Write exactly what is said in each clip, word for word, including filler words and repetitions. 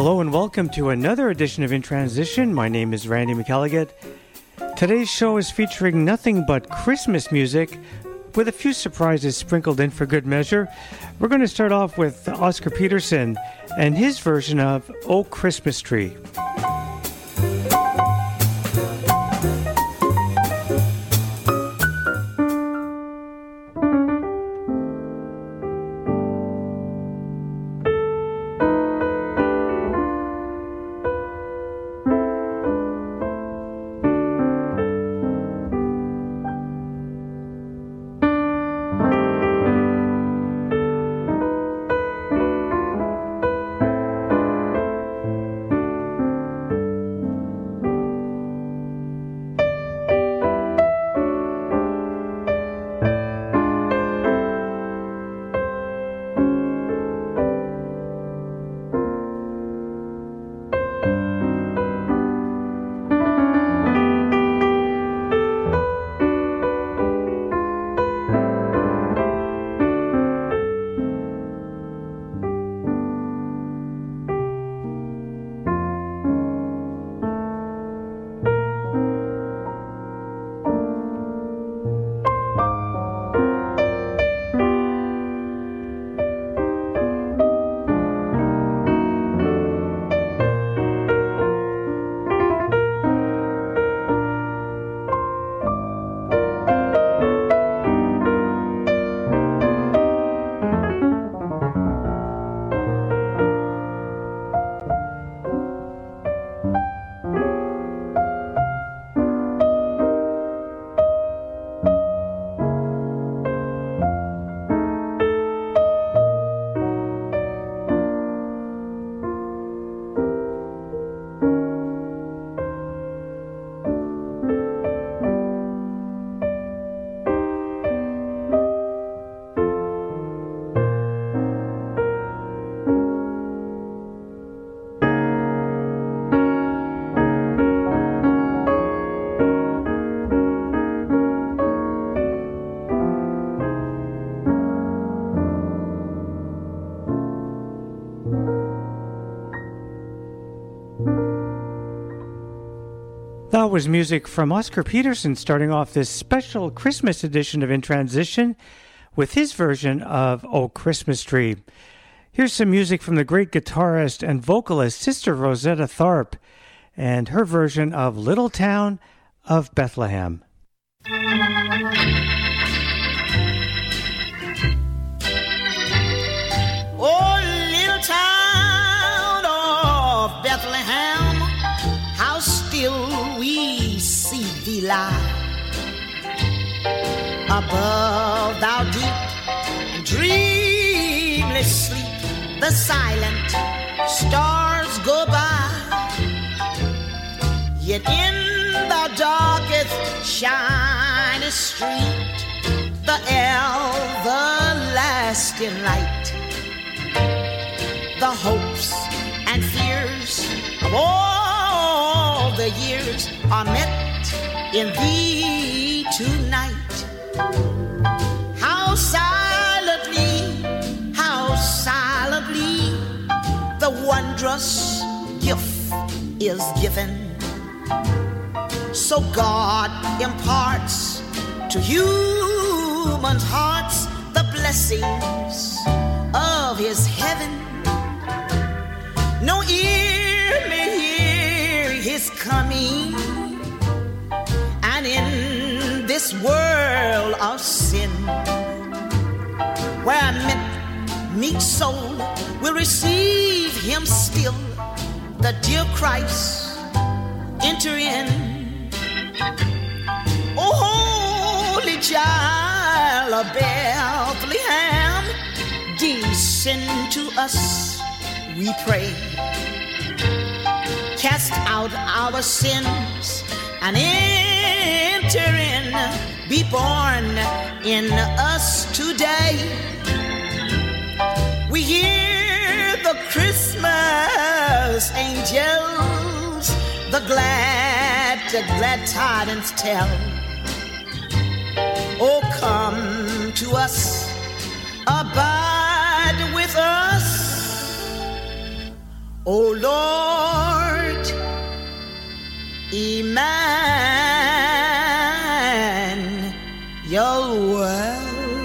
Hello and welcome to another edition of In Transition. My name is Randy McElligott. Today's show is featuring nothing but Christmas music with a few surprises sprinkled in for good measure. We're going to start off with Oscar Peterson and his version of "Oh Christmas Tree." That was music from Oscar Peterson starting off this special Christmas edition of In Transition with his version of "Oh Christmas Tree." Here's some music from the great guitarist and vocalist Sister Rosetta Tharpe and her version of "Little Town of Bethlehem." Oh, little town of Bethlehem, how still we see thee lie. Above thou deep and dreamless sleep, the silent stars go by. Yet in the darkest shiny street, the everlasting light, the hopes and fears of all the years are met in thee tonight. How silently, how silently the wondrous gift is given. So God imparts to human hearts the blessings of his heaven. No ear may hear his coming, and in this world of sin, where a meek soul will receive him still, the dear Christ enter in. Oh, holy child of Bethlehem, descend to us, we pray. Cast out our sins and enter in. Be born in us today. We hear the Christmas angels, the glad, the glad tidings tell. Oh, come to us, abide with us. O Lord, Emmanuel.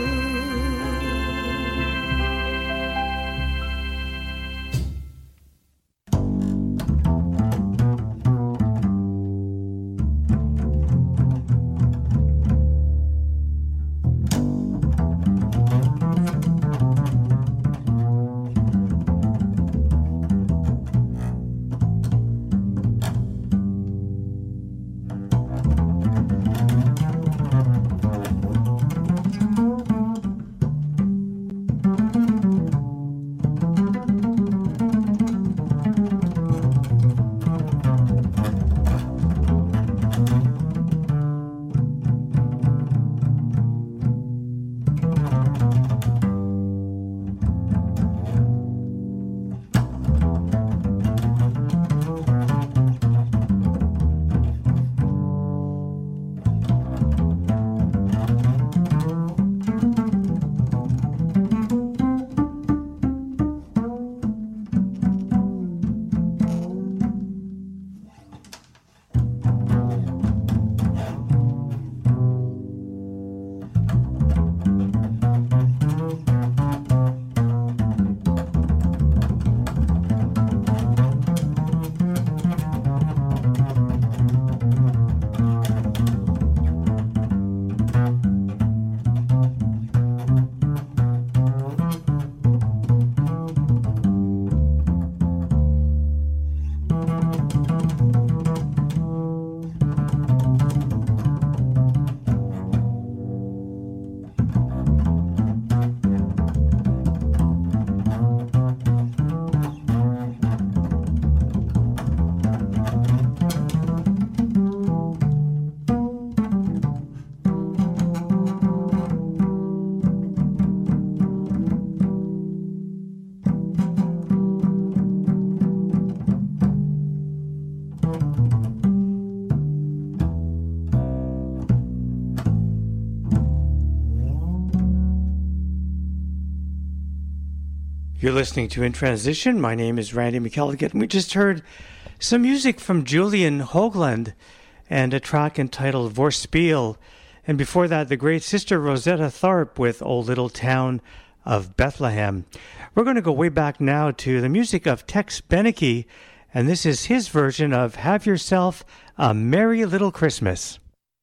You're listening to In Transition. My name is Randy McElligott, and we just heard some music from Julian Hoagland and a track entitled Vorspiel. And before that, the great sister Rosetta Tharpe with O Little Town of Bethlehem. We're going to go way back now to the music of Tex Beneke, and this is his version of Have Yourself a Merry Little Christmas.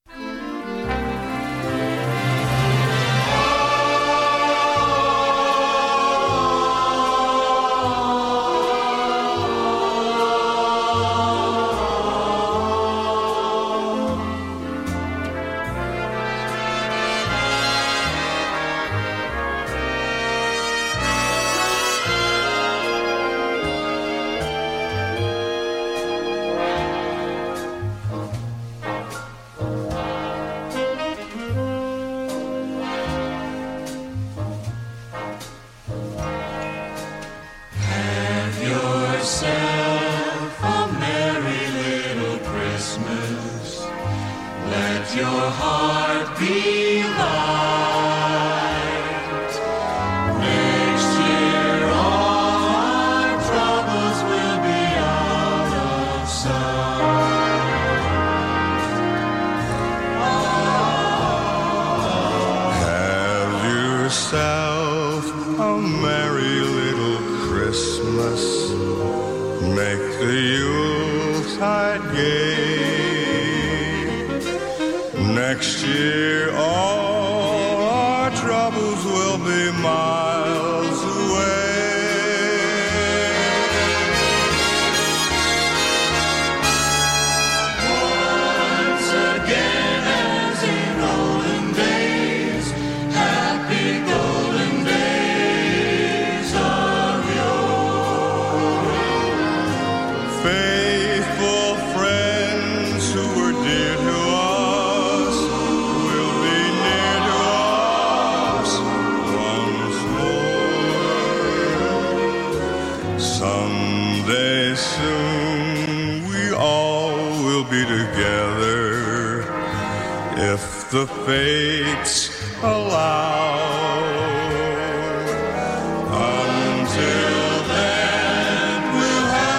The fates allow. Until then, we'll have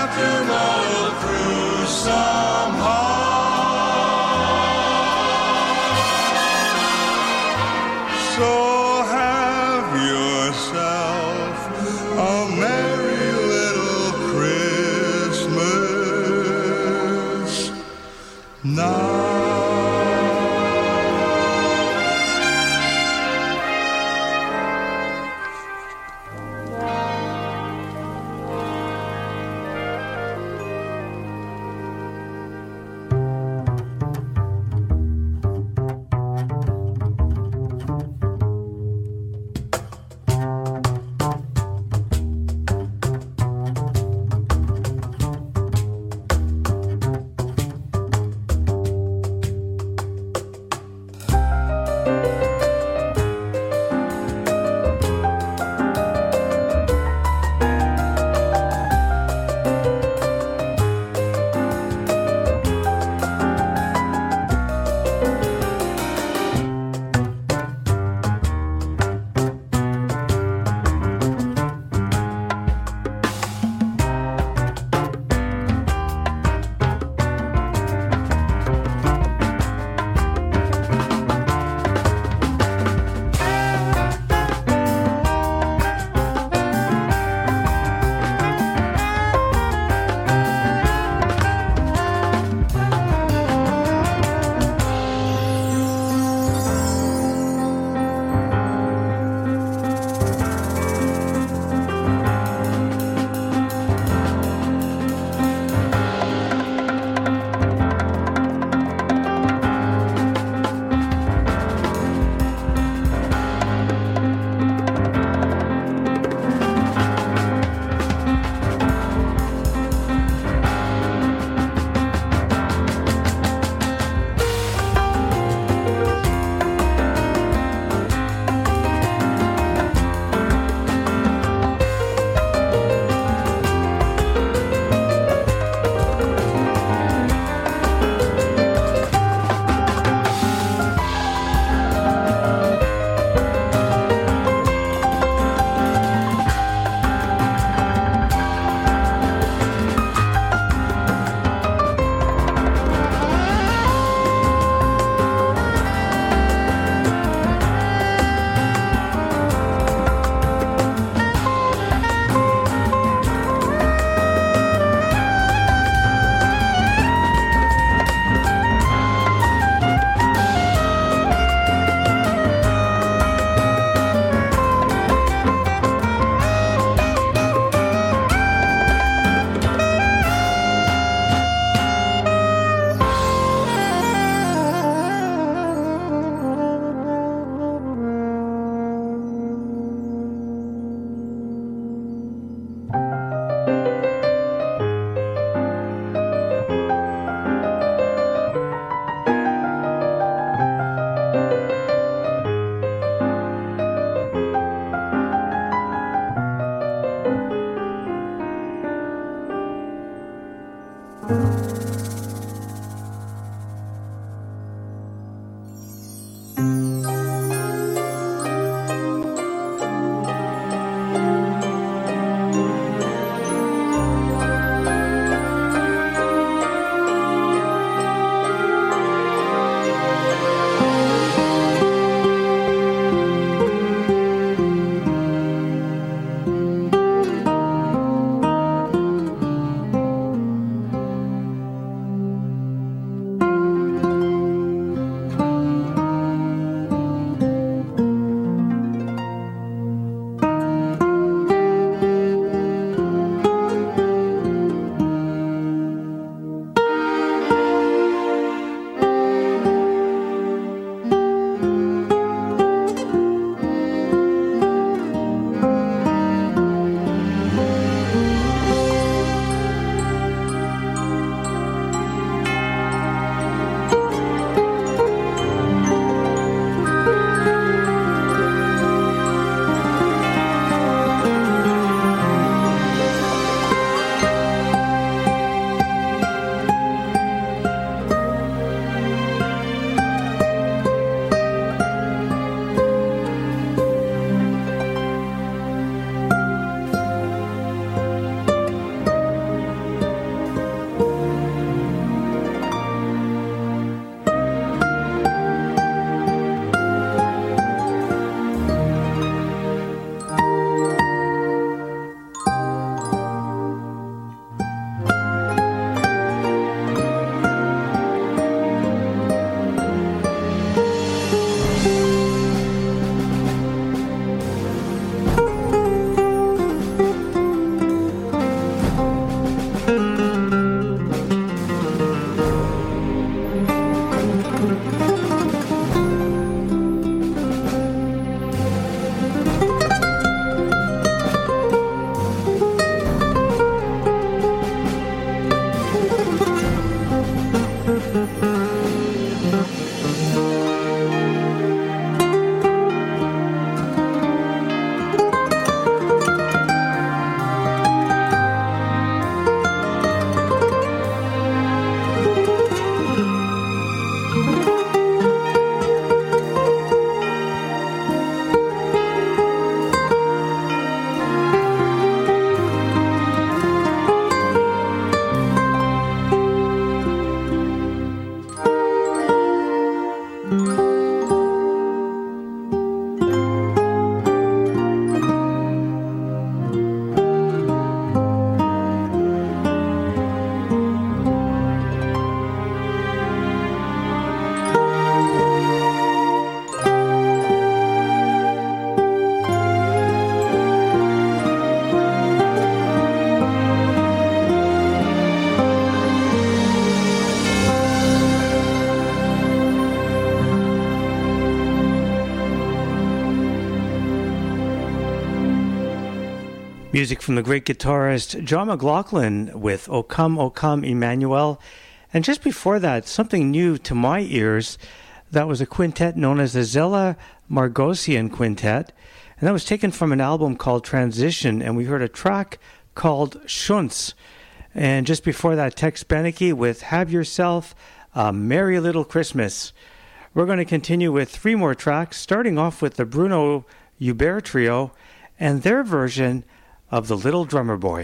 Music from the great guitarist John McLaughlin with O Come, O Come, Emmanuel. And just before that, something new to my ears, that was a quintet known as the Zella Margosian Quintet. And that was taken from an album called Transition, and we heard a track called Schunz. And just before that, Tex Beneke with Have Yourself a Merry Little Christmas. We're going to continue with three more tracks, starting off with the Bruno Hubert Trio and their version of The Little Drummer Boy.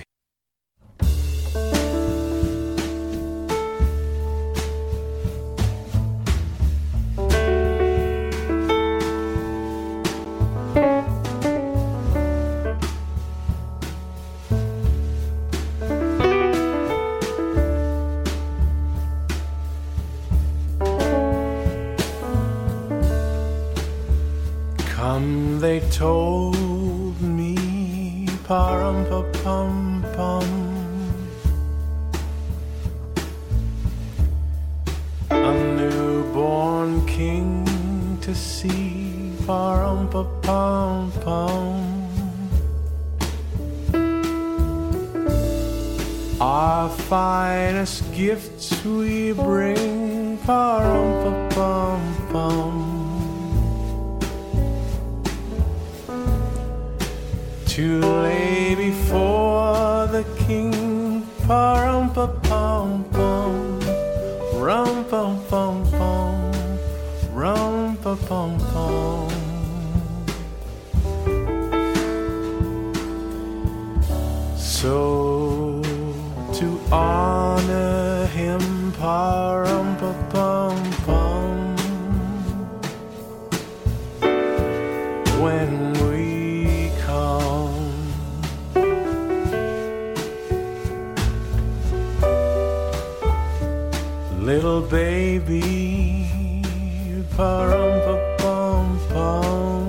Come, they told me, pa-rum-pa-pum-pum, a newborn king to see, pa-rum-pa-pum-pum. Our finest gifts we bring, pa-rum-pa-pum-pum, to lay before the king, pa-rum pa pum pum, rum pum pum pum, rum pa pum pum. So to honor him, pa-rum pa pum pum, when we come, little baby, pa-rum pa pum pum,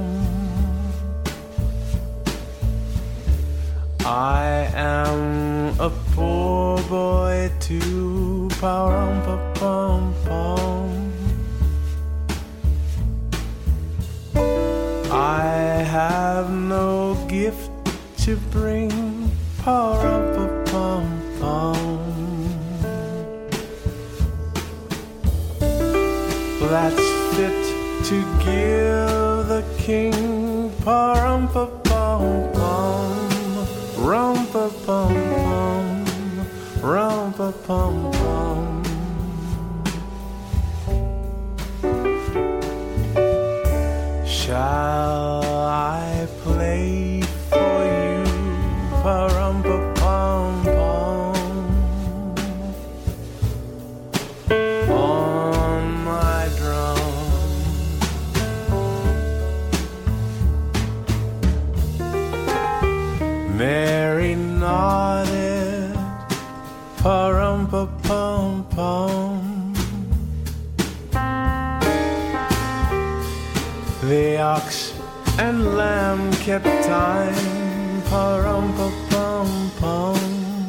I am a poor boy too, pa-rum pa pum pum. I have no gift to bring, pa-rum pa pum pum, that's fit to give the king, pa-rum pa pum pum, rum pa pum pum, rum pa pum pum. Shall I play for you, pa-rum pa pum pum, on my drum? Mary nodded, pa-rum pa pum pum. The ox and lamb kept time, pa-rum pa pum pum.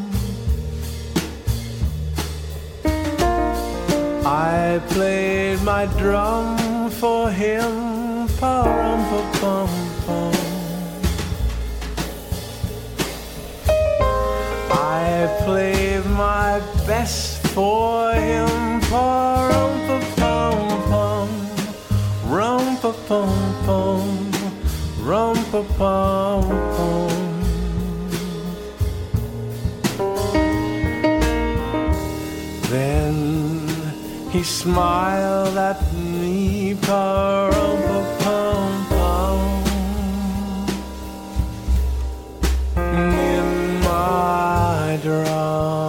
I played my drum for him, pa-rum pa pum pum. I played my best for him, pa-rum pa pum pum, rum pa pum pum, rum pa pum pum. Then he smiled at me, pa-rum pa pum pum, in my drum.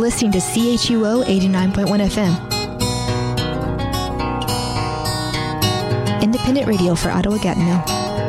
listening to C H U O eighty-nine point one F M. Independent radio for Ottawa-Gatineau.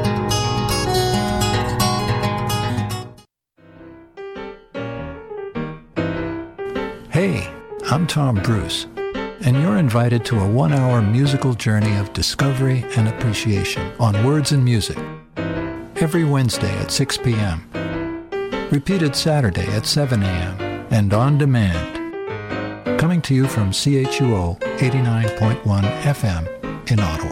Hey, I'm Tom Bruce, and you're invited to a one-hour musical journey of discovery and appreciation on Words and Music, every Wednesday at six p.m., repeated Saturday at seven a.m., and on demand. Coming to you from C H U O eighty-nine point one F M in Ottawa.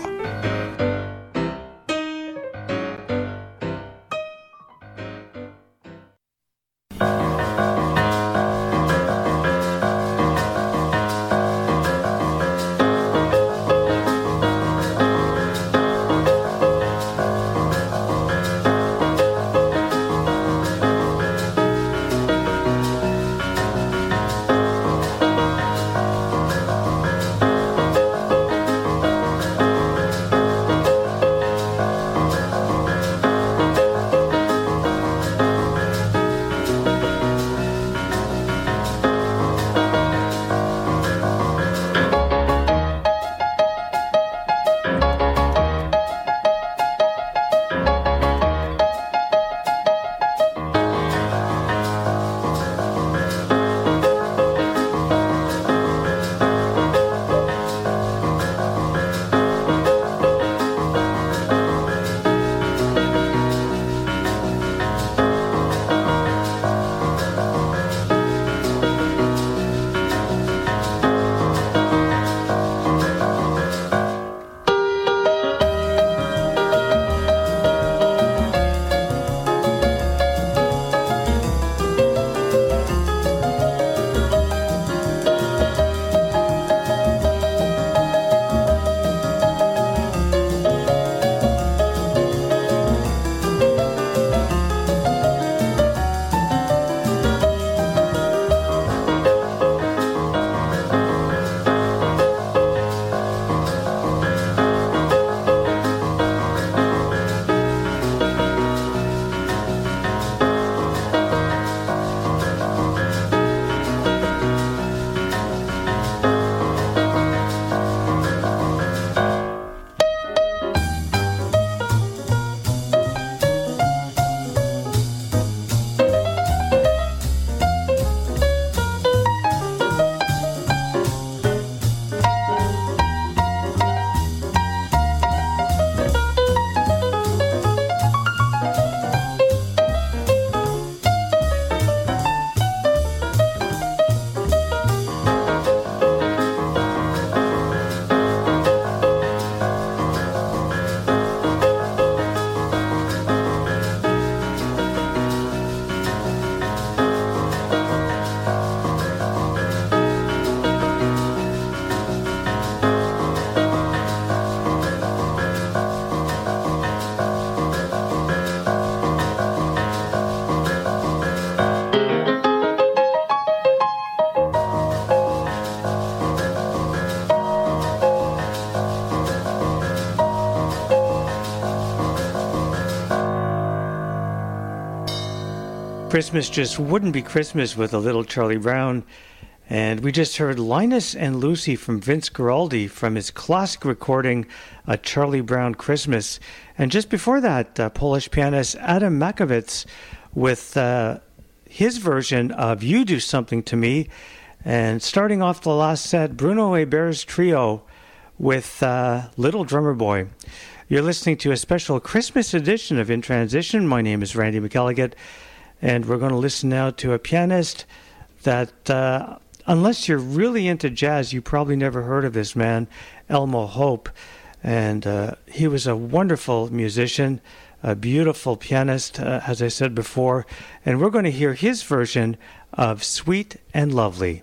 Christmas just wouldn't be Christmas with a little Charlie Brown. And we just heard Linus and Lucy from Vince Guaraldi from his classic recording, A Charlie Brown Christmas. And just before that, uh, Polish pianist Adam Makowicz with uh, his version of You Do Something to Me. And starting off the last set, Bruno Hebert's trio with uh, Little Drummer Boy. You're listening to a special Christmas edition of In Transition. My name is Randy McElligott, and we're going to listen now to a pianist that, uh, unless you're really into jazz, you probably never heard of this man, Elmo Hope. And uh, he was a wonderful musician, a beautiful pianist, uh, as I said before. And we're going to hear his version of Sweet and Lovely.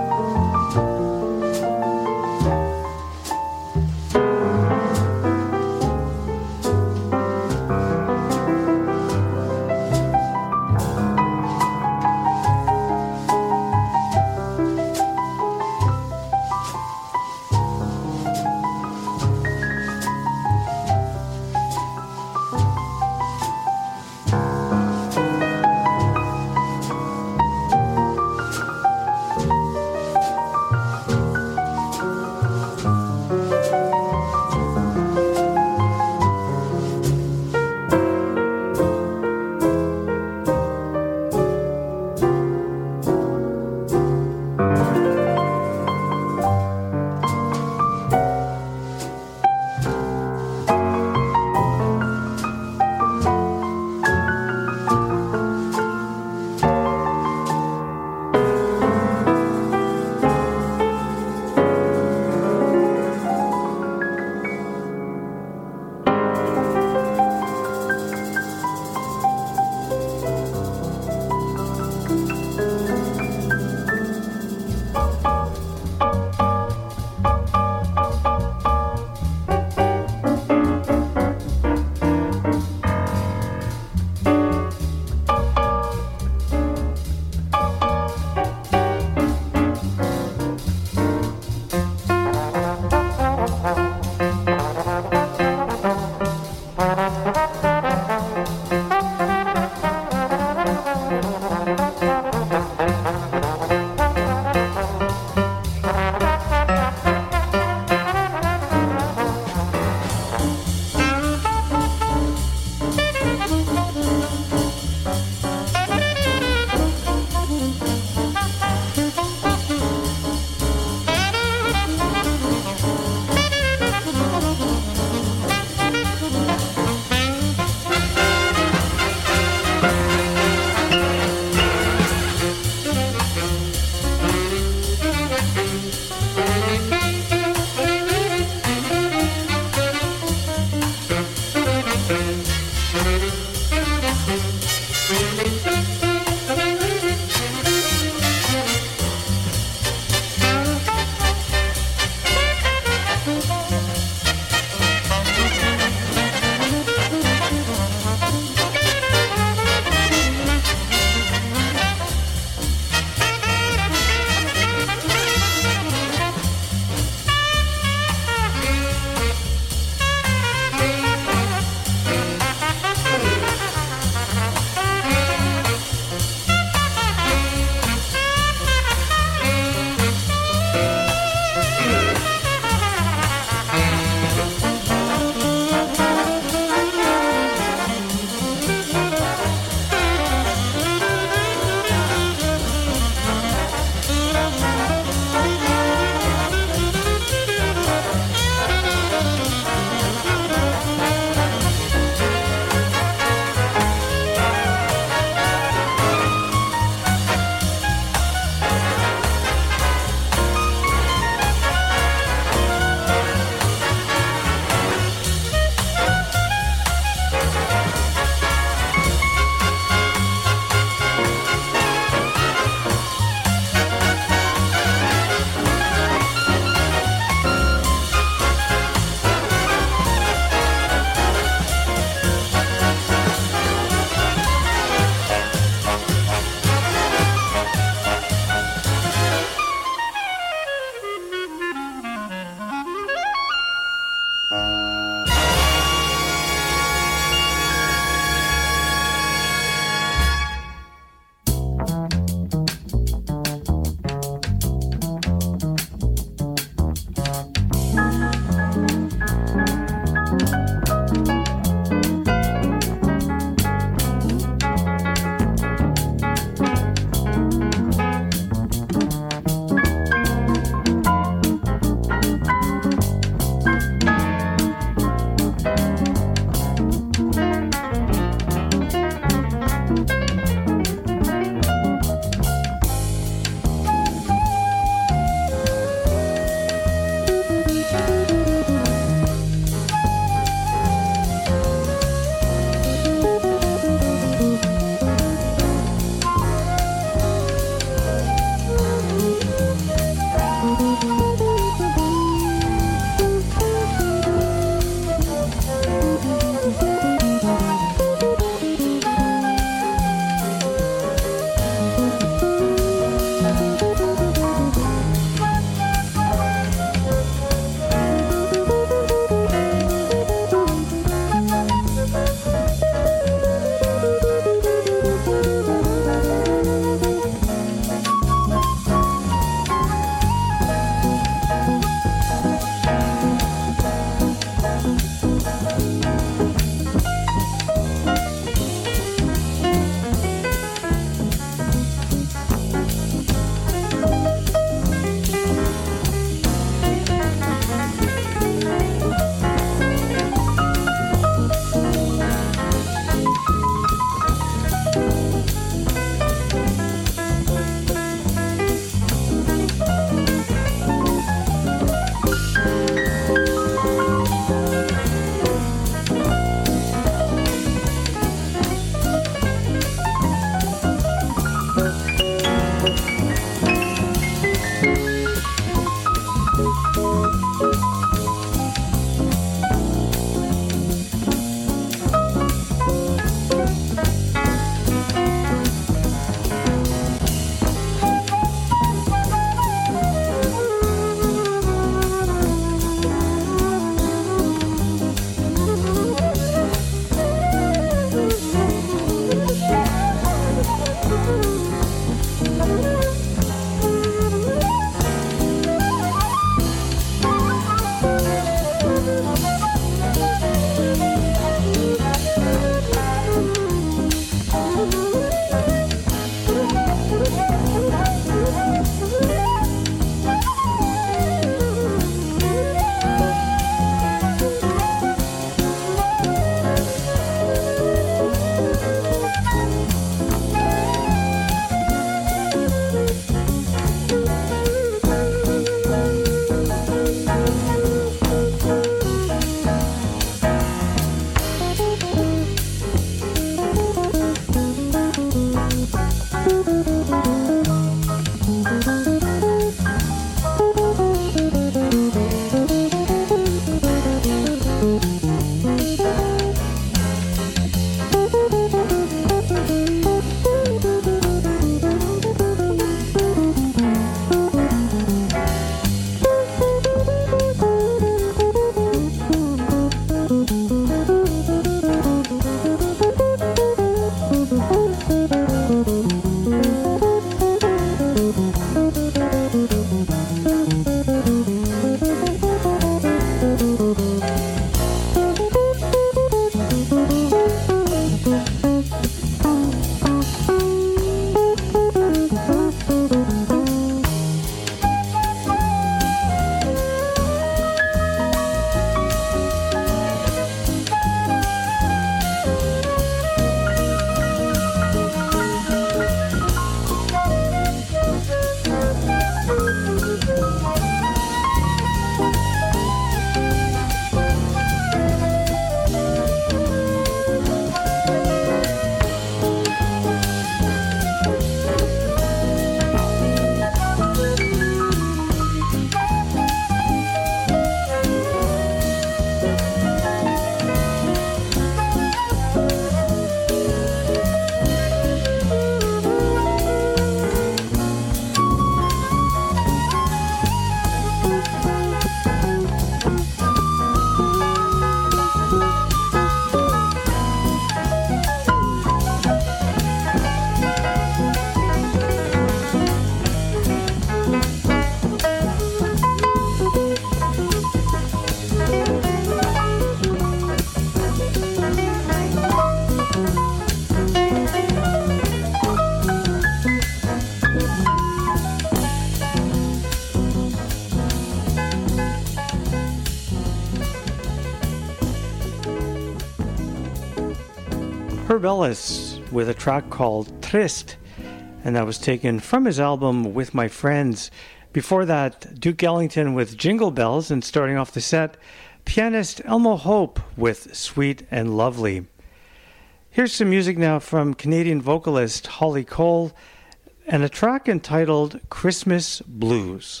Herb Ellis with a track called Trist, and that was taken from his album With My Friends. Before that, Duke Ellington with Jingle Bells, and starting off the set, pianist Elmo Hope with Sweet and Lovely. Here's some music now from Canadian vocalist Holly Cole, and a track entitled Christmas Blues.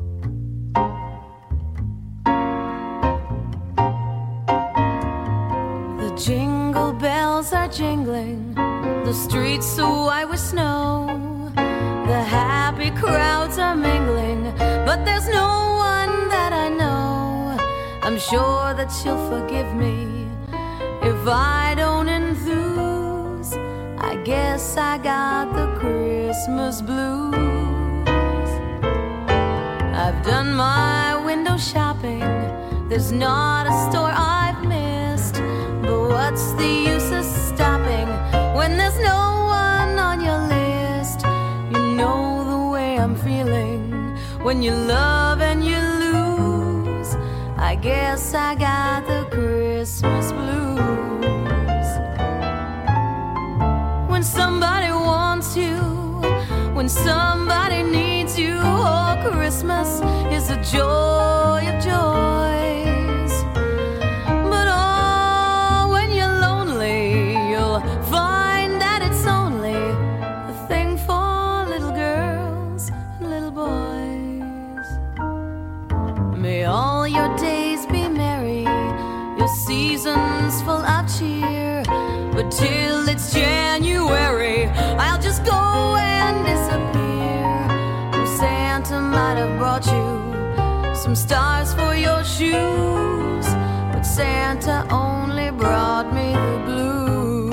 The jingle bells are jingling, the streets so white with snow. The happy crowds are mingling, but there's no one that I know. I'm sure that you'll forgive me if I don't enthuse. I guess I got the Christmas blues. I've done my window shopping, there's not a store I've missed. But what's the use of stopping when there's no one on your list? You know the way I'm feeling when you love and you lose. I guess I got the Christmas blues. When somebody wants you, when somebody needs you, oh, Christmas is the joy of joys. But oh, when you're lonely, you'll find that it's only a thing for little girls and little boys. May all your days be merry, your seasons full of cheer. But till it's January, I'll just go and disappear. Oh, Santa might have brought you some stars for your shoes, but Santa only brought me the blues.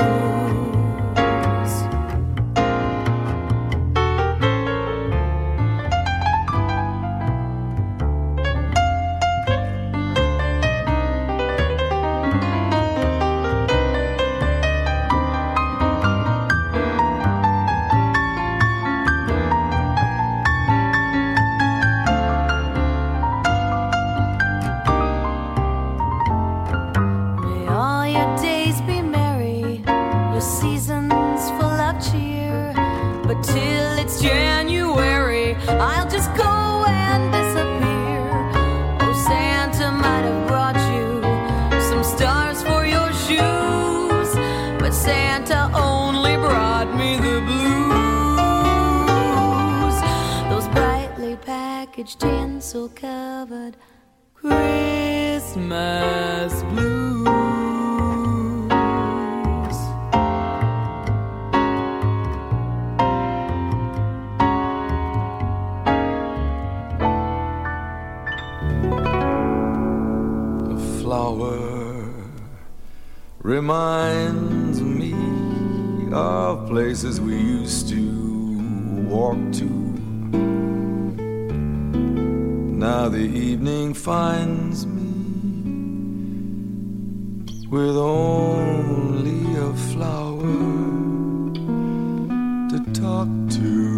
Till it's January, I'll just go and disappear. Oh, Santa might have brought you some stars for your shoes, but Santa only brought me the blues. Those brightly packaged, tinsel covered Christmas blues. Reminds me of places we used to walk to. Now the evening finds me with only a flower to talk to.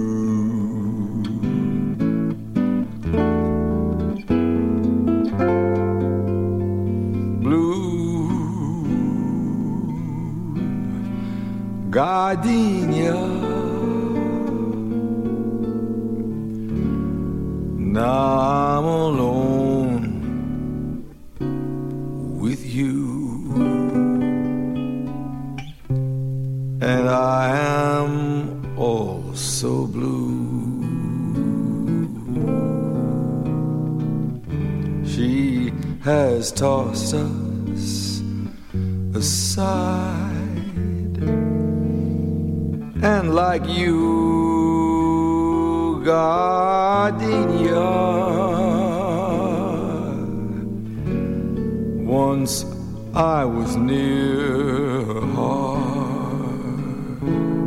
Gardenia, now I'm alone with you, and I am oh so blue. She has tossed us aside, and like you, gardenia, once I was near her heart.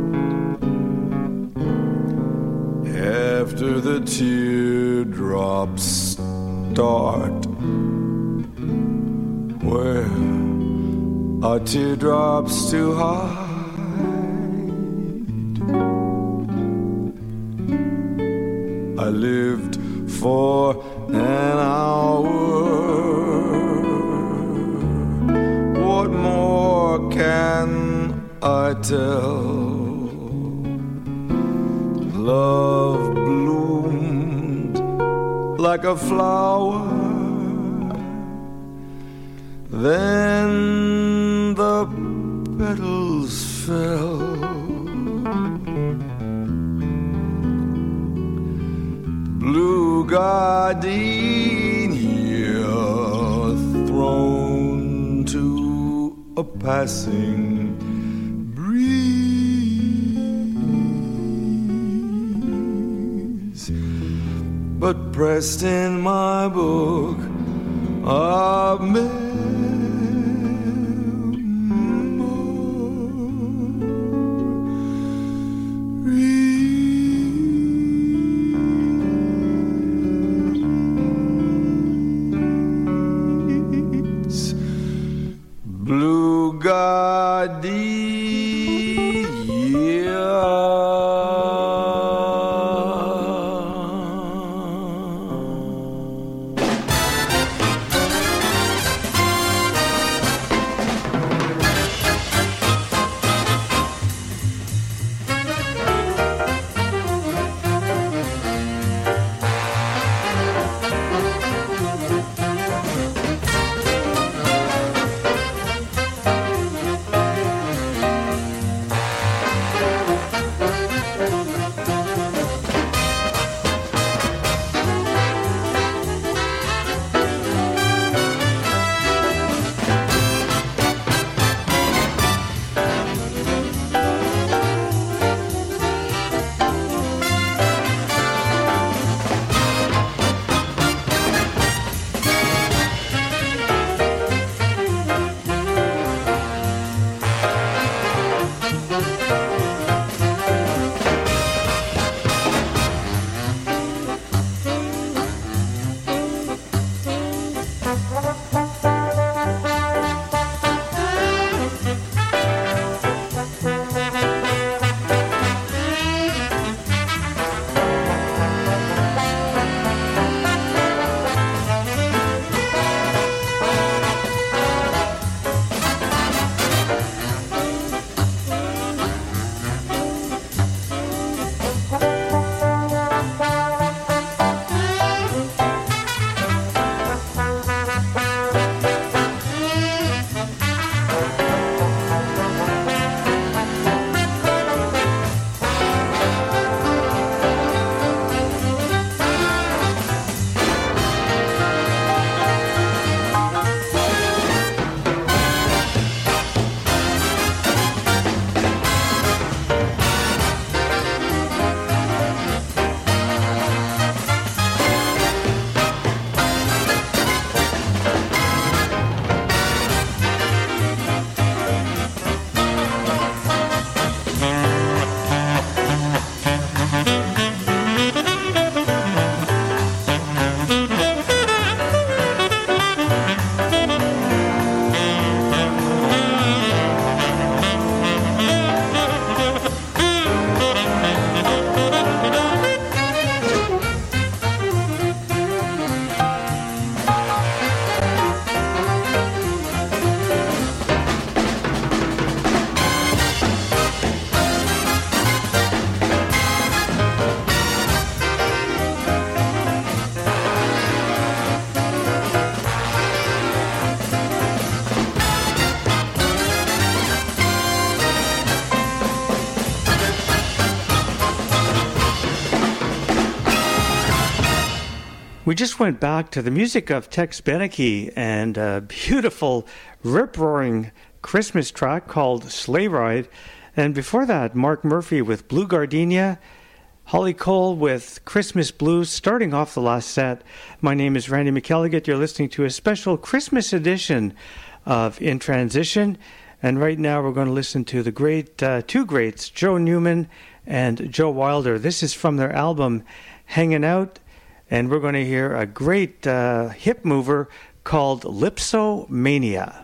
After the teardrops start, well, are teardrops too hard? I lived for an hour. What more can tell. Love bloomed like a flower, then the petals fell. Blue gardenia thrown to a passing breeze, but pressed in my book of memories. Blue gardenia. We just went back to the music of Tex Beneke and a beautiful, rip-roaring Christmas track called Sleigh Ride. And before that, Mark Murphy with Blue Gardenia, Holly Cole with Christmas Blues, starting off the last set. My name is Randy McElligott. You're listening to a special Christmas edition of In Transition. And right now we're going to listen to the great, uh, two greats, Joe Newman and Joe Wilder. This is from their album Hangin' Out. And we're going to hear a great uh, hip mover called Lipsomania.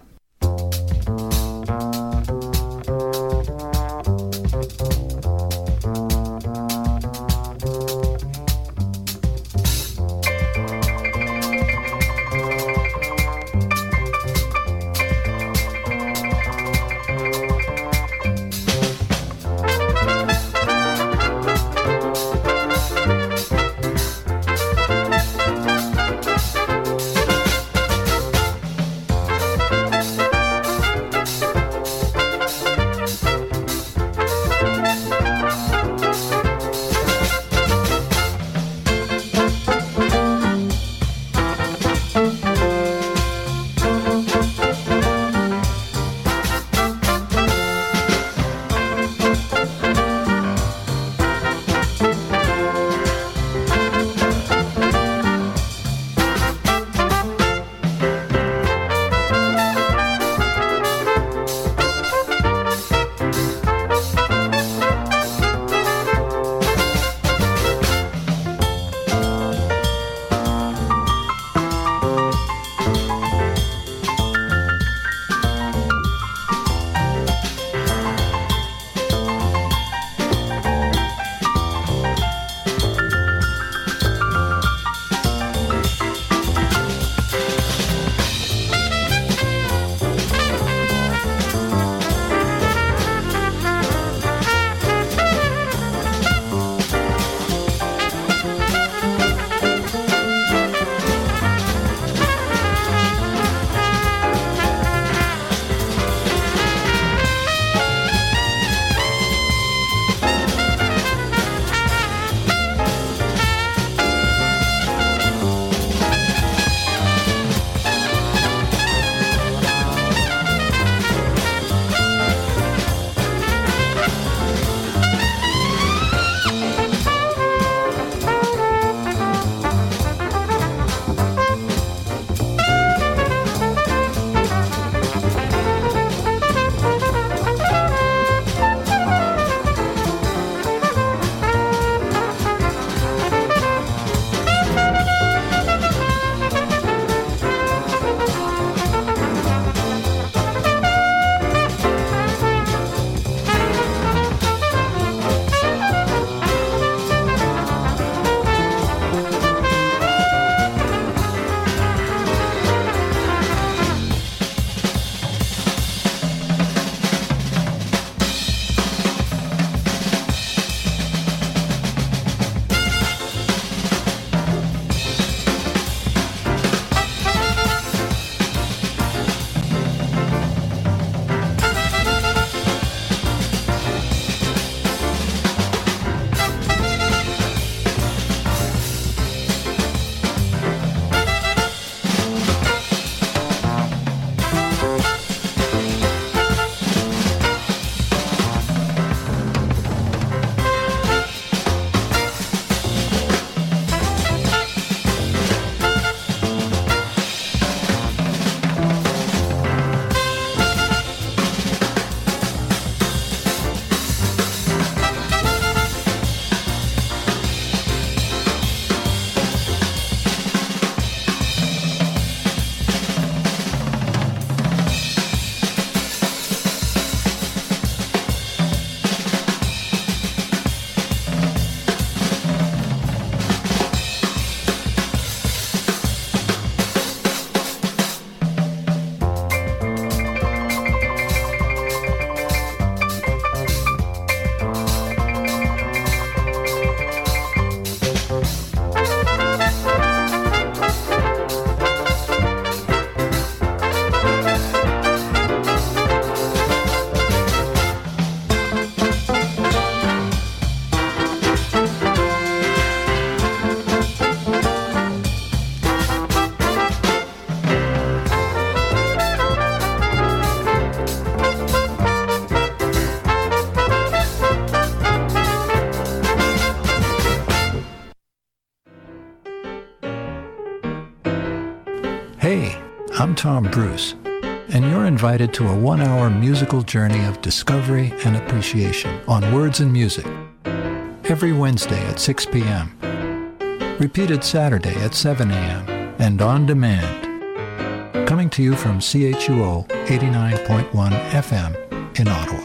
Hey, I'm Tom Bruce, and you're invited to a one-hour musical journey of discovery and appreciation on Words and Music, every Wednesday at six p.m., repeated Saturday at seven a.m., and on demand. Coming to you from C H U O eighty-nine point one F M in Ottawa.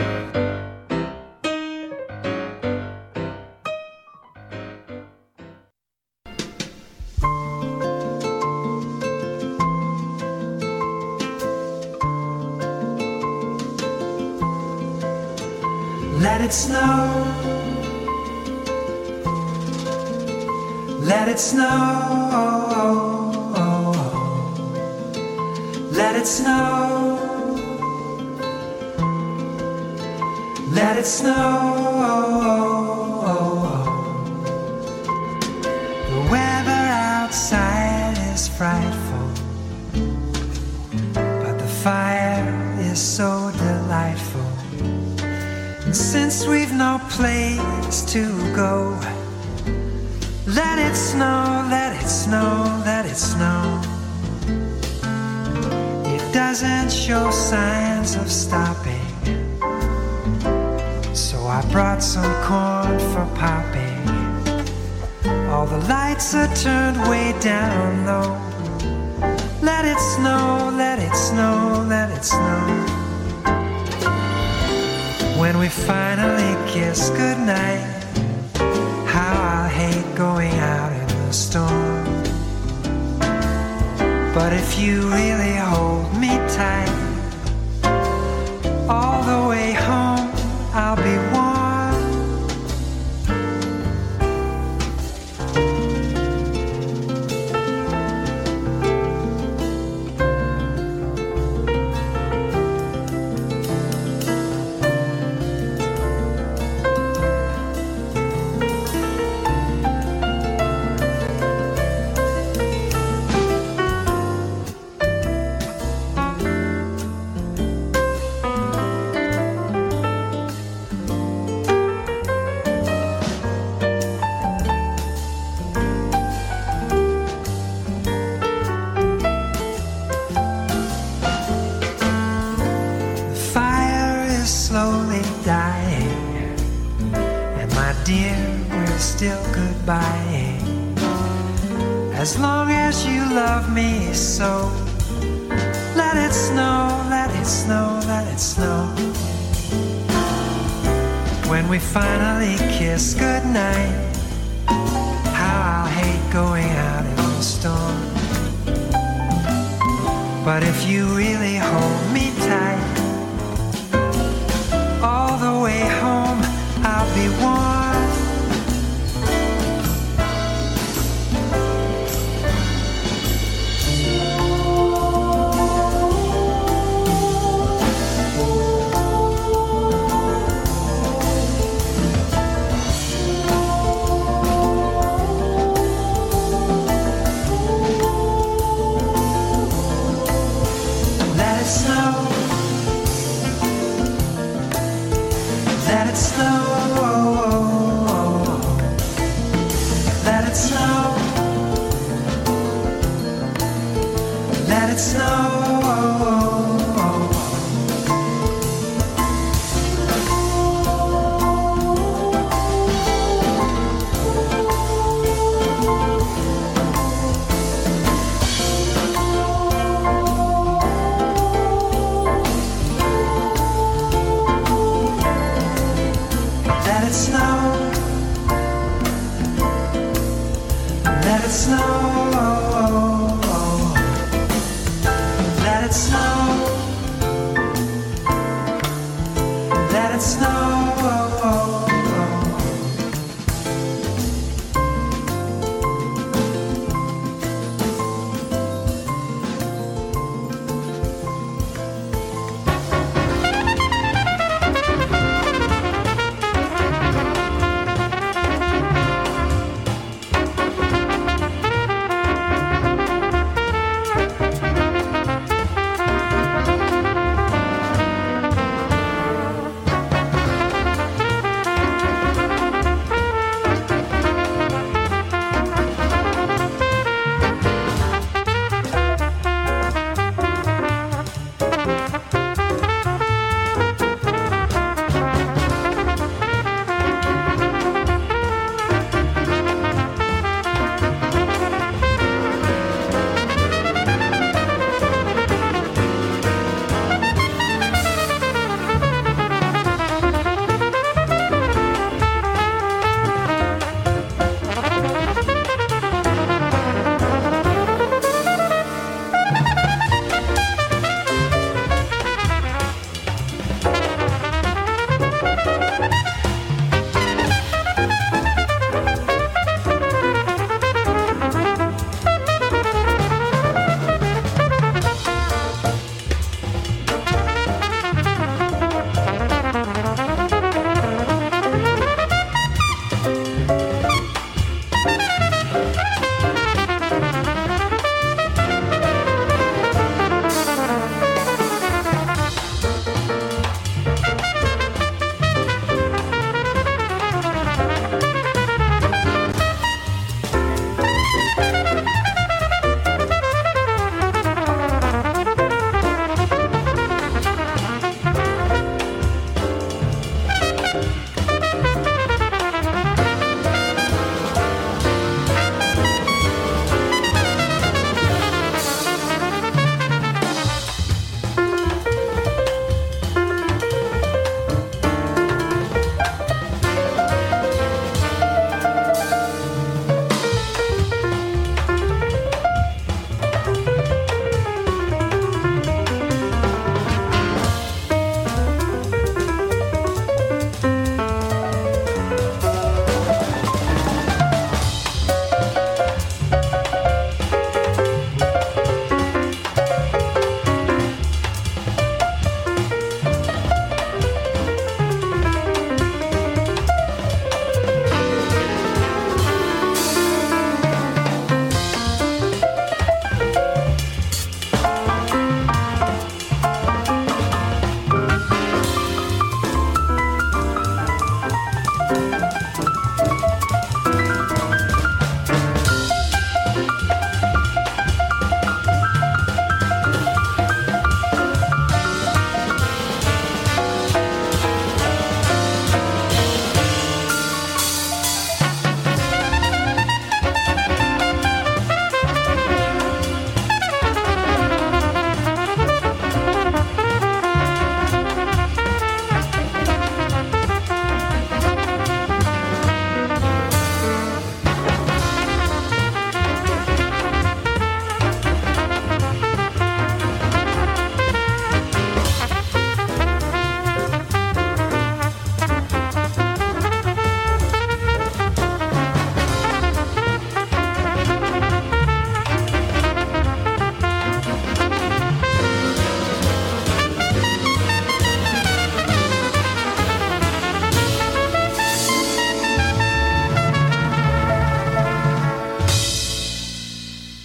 Let it snow. Let it snow. Let it snow. Let it snow. The weather outside is frightful, but the fire is so delightful. And since we've no place to go, let it snow, let it snow, let it snow. It doesn't show signs of stopping, so I brought some corn for popping. All the lights are turned way down low. Let it snow, let it snow, let it snow. When we finally kiss goodnight, how I'll hate going out in the storm. But if you really hold me tight, all the way home I'll be warm. As long as you love me so, let it snow, let it snow, let it snow. When we finally kiss goodnight, how I'll hate going out in the storm. But if you really hold me tight, all the way home I'll be warm.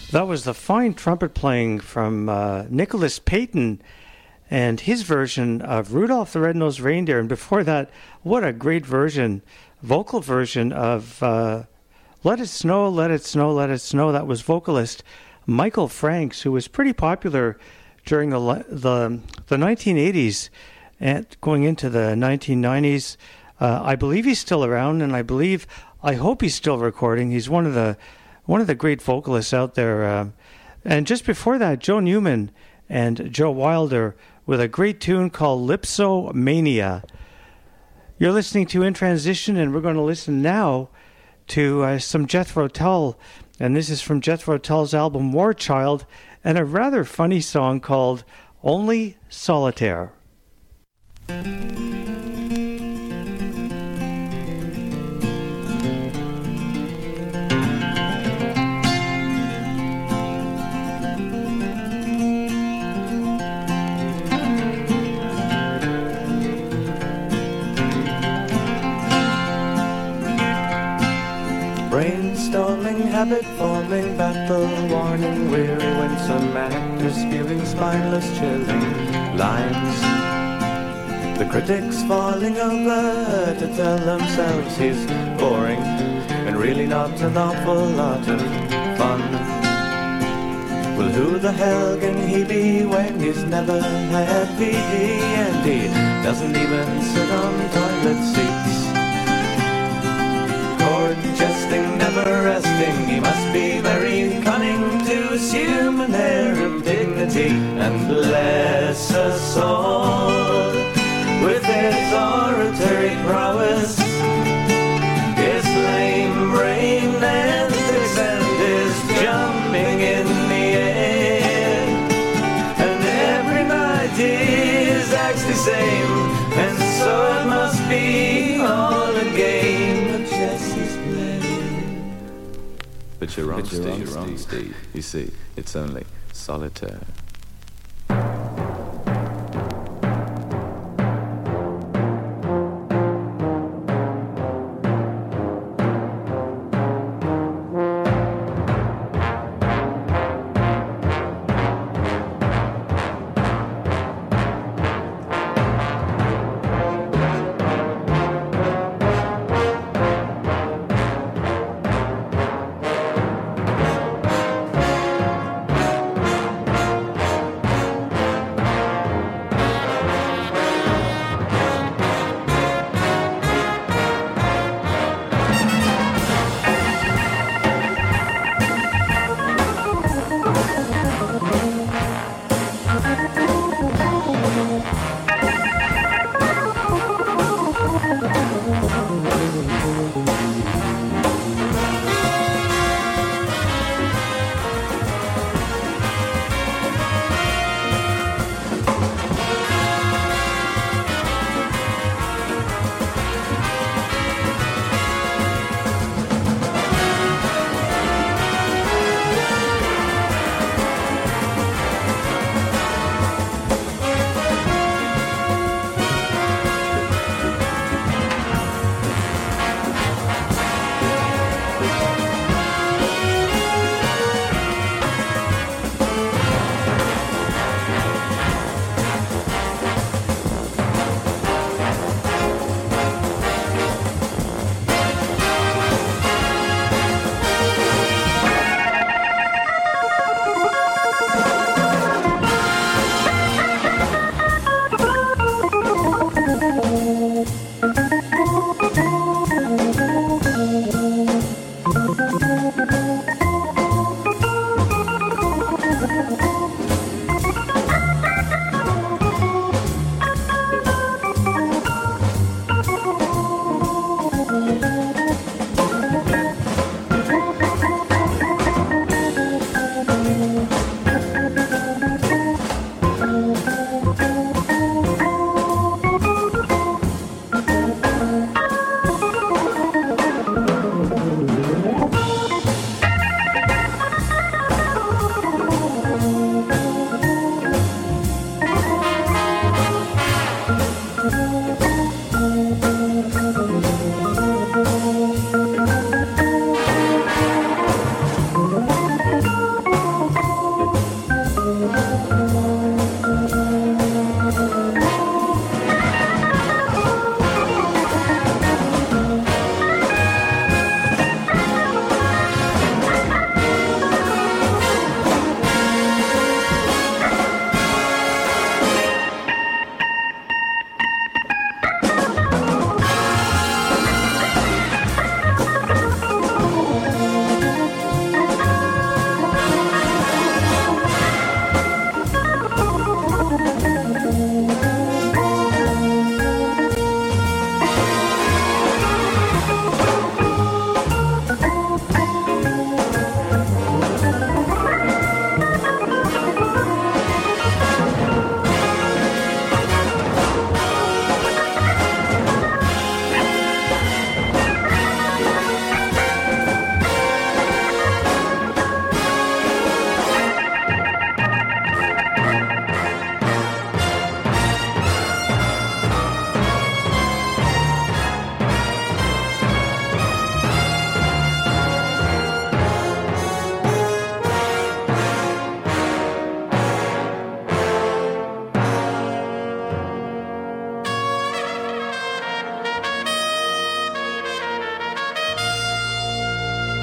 That was the fine trumpet playing from uh, Nicholas Payton and his version of Rudolph the Red-Nosed Reindeer. And before that, what a great version, vocal version of uh, Let It Snow, Let It Snow, Let It Snow. That was vocalist Michael Franks, who was pretty popular during the the, the nineteen eighties and going into the nineteen nineties. Uh, I believe he's still around, and I believe, I hope he's still recording. He's one of the one of the great vocalists out there. Uh, and just before that, Joe Newman and Joe Wilder with a great tune called Lipsomania. You're listening to In Transition, and we're going to listen now to uh, some Jethro Tull. And this is from Jethro Tull's album War Child, and a rather funny song called Only Solitaire. Brainstorming, habit forming, battle warning, weary winsome actors spewing spineless chilling lines. The critics falling over to tell themselves he's boring and really not an awful lot of fun. Well, who the hell can he be when he's never had P D and he doesn't even sit on toilet seats? Jesting, never resting, he must be very cunning to assume an air of dignity. And bless us all with his oratory prowess, his lame brain antics and his jumping in the air. And every night his acts the same, and so it must be all a game. But Jesse's But you're wrong, Steve. You're wrong, Steve. You see, it's only solitaire.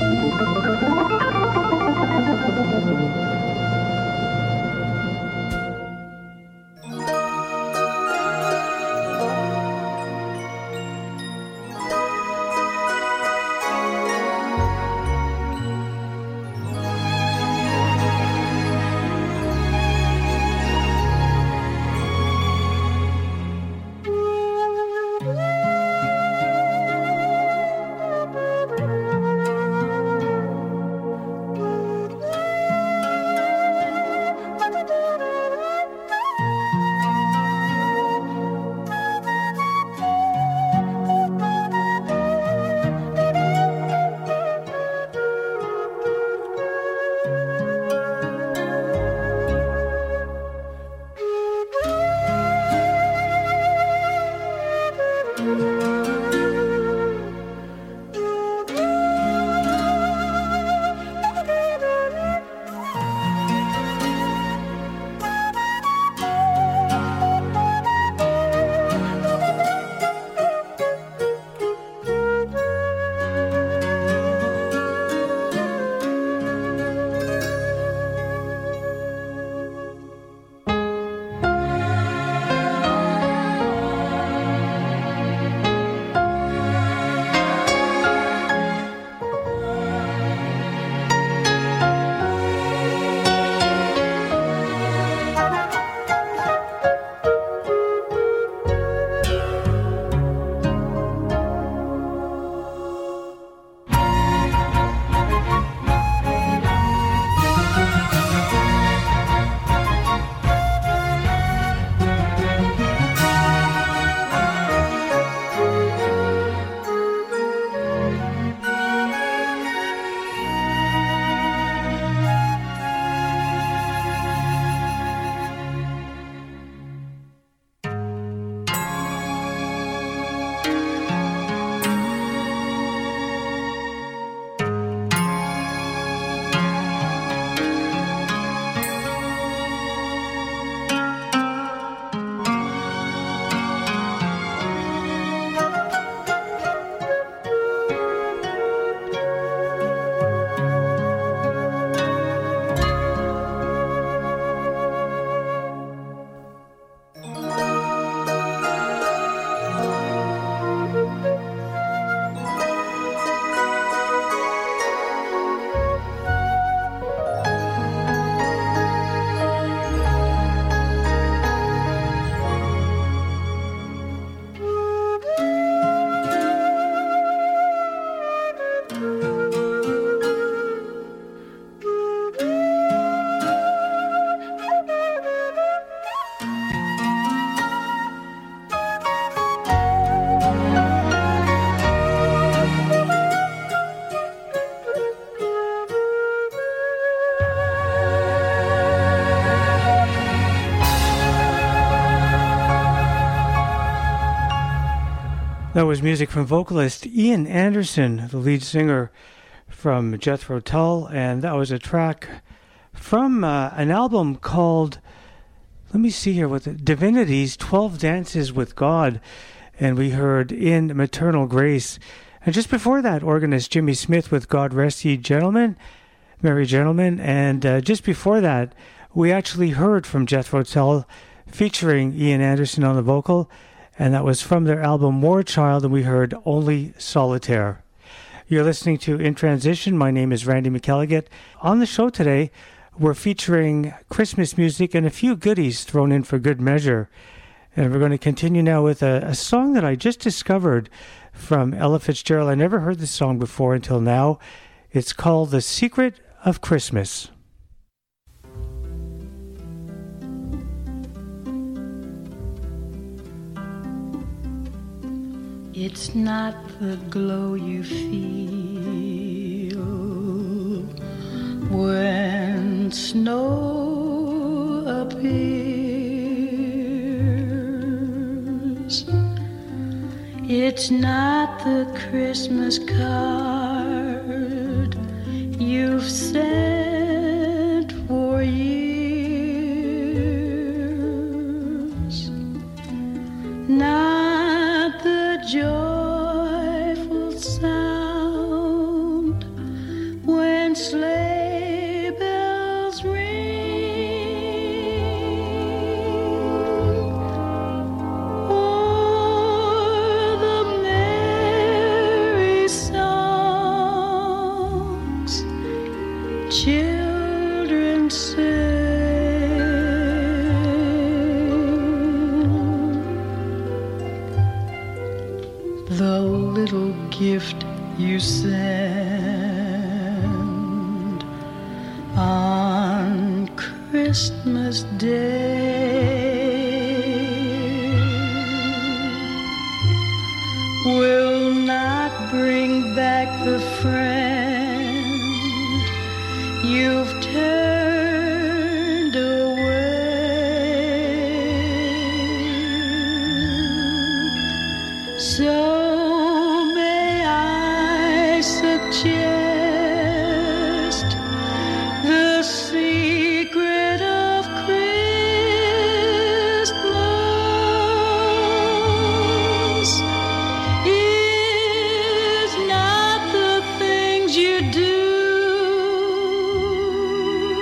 That was music from vocalist Ian Anderson, the lead singer from Jethro Tull, and that was a track from uh, an album called, let me see here, what the Divinity's twelve Dances with God, and we heard In Maternal Grace. And just before that, organist Jimmy Smith with God Rest Ye Gentlemen, Merry Gentlemen, and uh, just before that, we actually heard from Jethro Tull featuring Ian Anderson on the vocal, and that was from their album War Child, and we heard Only Solitaire. You're listening to In Transition. My name is Randy McElligott. On the show today, we're featuring Christmas music and a few goodies thrown in for good measure. And we're going to continue now with a, a song that I just discovered from Ella Fitzgerald. I never heard this song before until now. It's called The Secret of Christmas. It's not the glow you feel when snow appears. It's not the Christmas card you've sent for years. Not the joyful sound sleigh bells ring, o'er the merry songs children sing. The little gift you send on Christmas Day will not bring back the friend you've turned away. So may I suggest the secret of Christmas is not the things you do,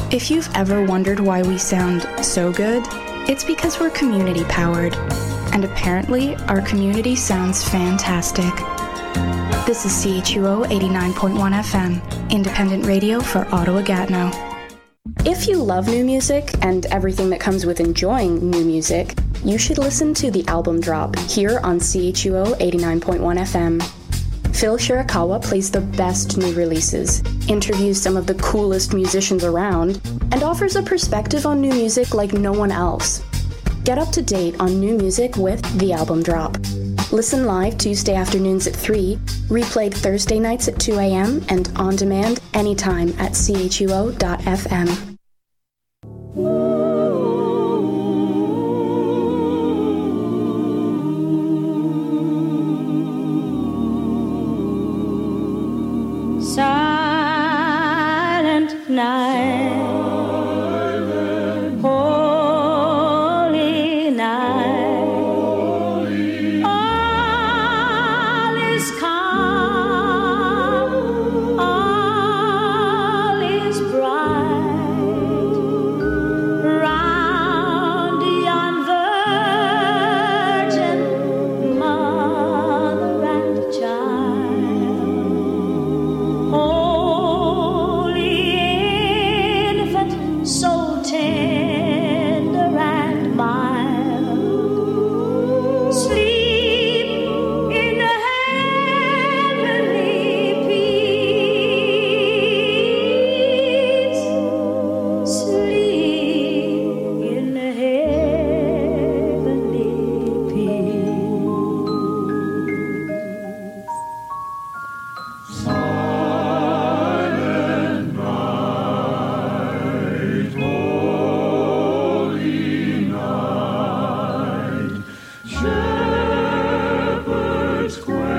If you've ever wondered why we sound so good, it's because we're community powered. And apparently, our community sounds fantastic. This is C H U O eighty-nine point one F M, independent radio for Ottawa-Gatineau. If you love new music and everything that comes with enjoying new music, you should listen to The Album Drop here on C H U O eighty-nine point one F M. Phil Shirakawa plays the best new releases, interviews some of the coolest musicians around, and offers a perspective on new music like no one else. Get up to date on new music with The Album Drop. Listen live Tuesday afternoons at three, replayed Thursday nights at two a.m., and on demand anytime at C H U O dot F M. Silent night, holy night, all is calm, all is bright, round yon virgin mother and child. Holy infant, so tender and mild, sleep in heavenly peace, sleep in heavenly peace. Silent night, holy night, shepherds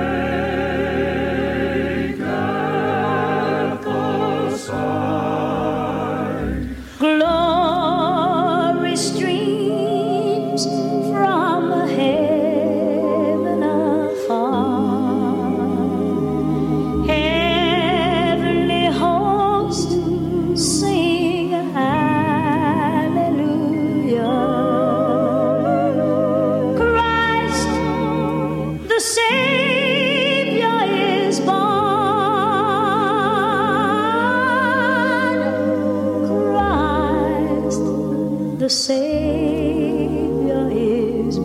quake at the sight. Glory streams from heaven afar. Heavenly hosts sing hallelujah. Christ the Savior is born. Christ the Savior is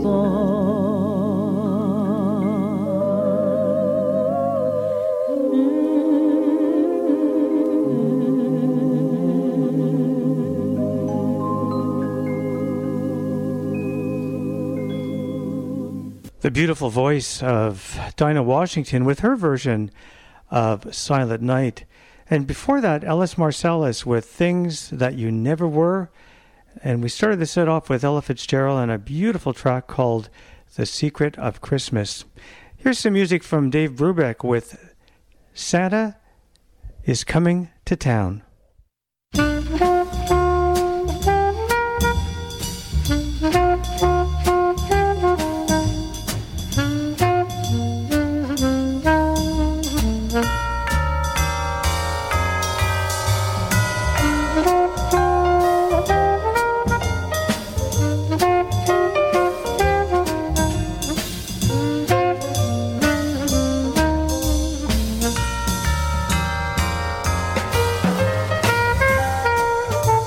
The beautiful voice of Dinah Washington with her version of Silent Night. And before that, Ellis Marsalis with Things That You Never Were. And we started the set off with Ella Fitzgerald and a beautiful track called The Secret of Christmas. Here's some music from Dave Brubeck with Santa is Coming to Town. born.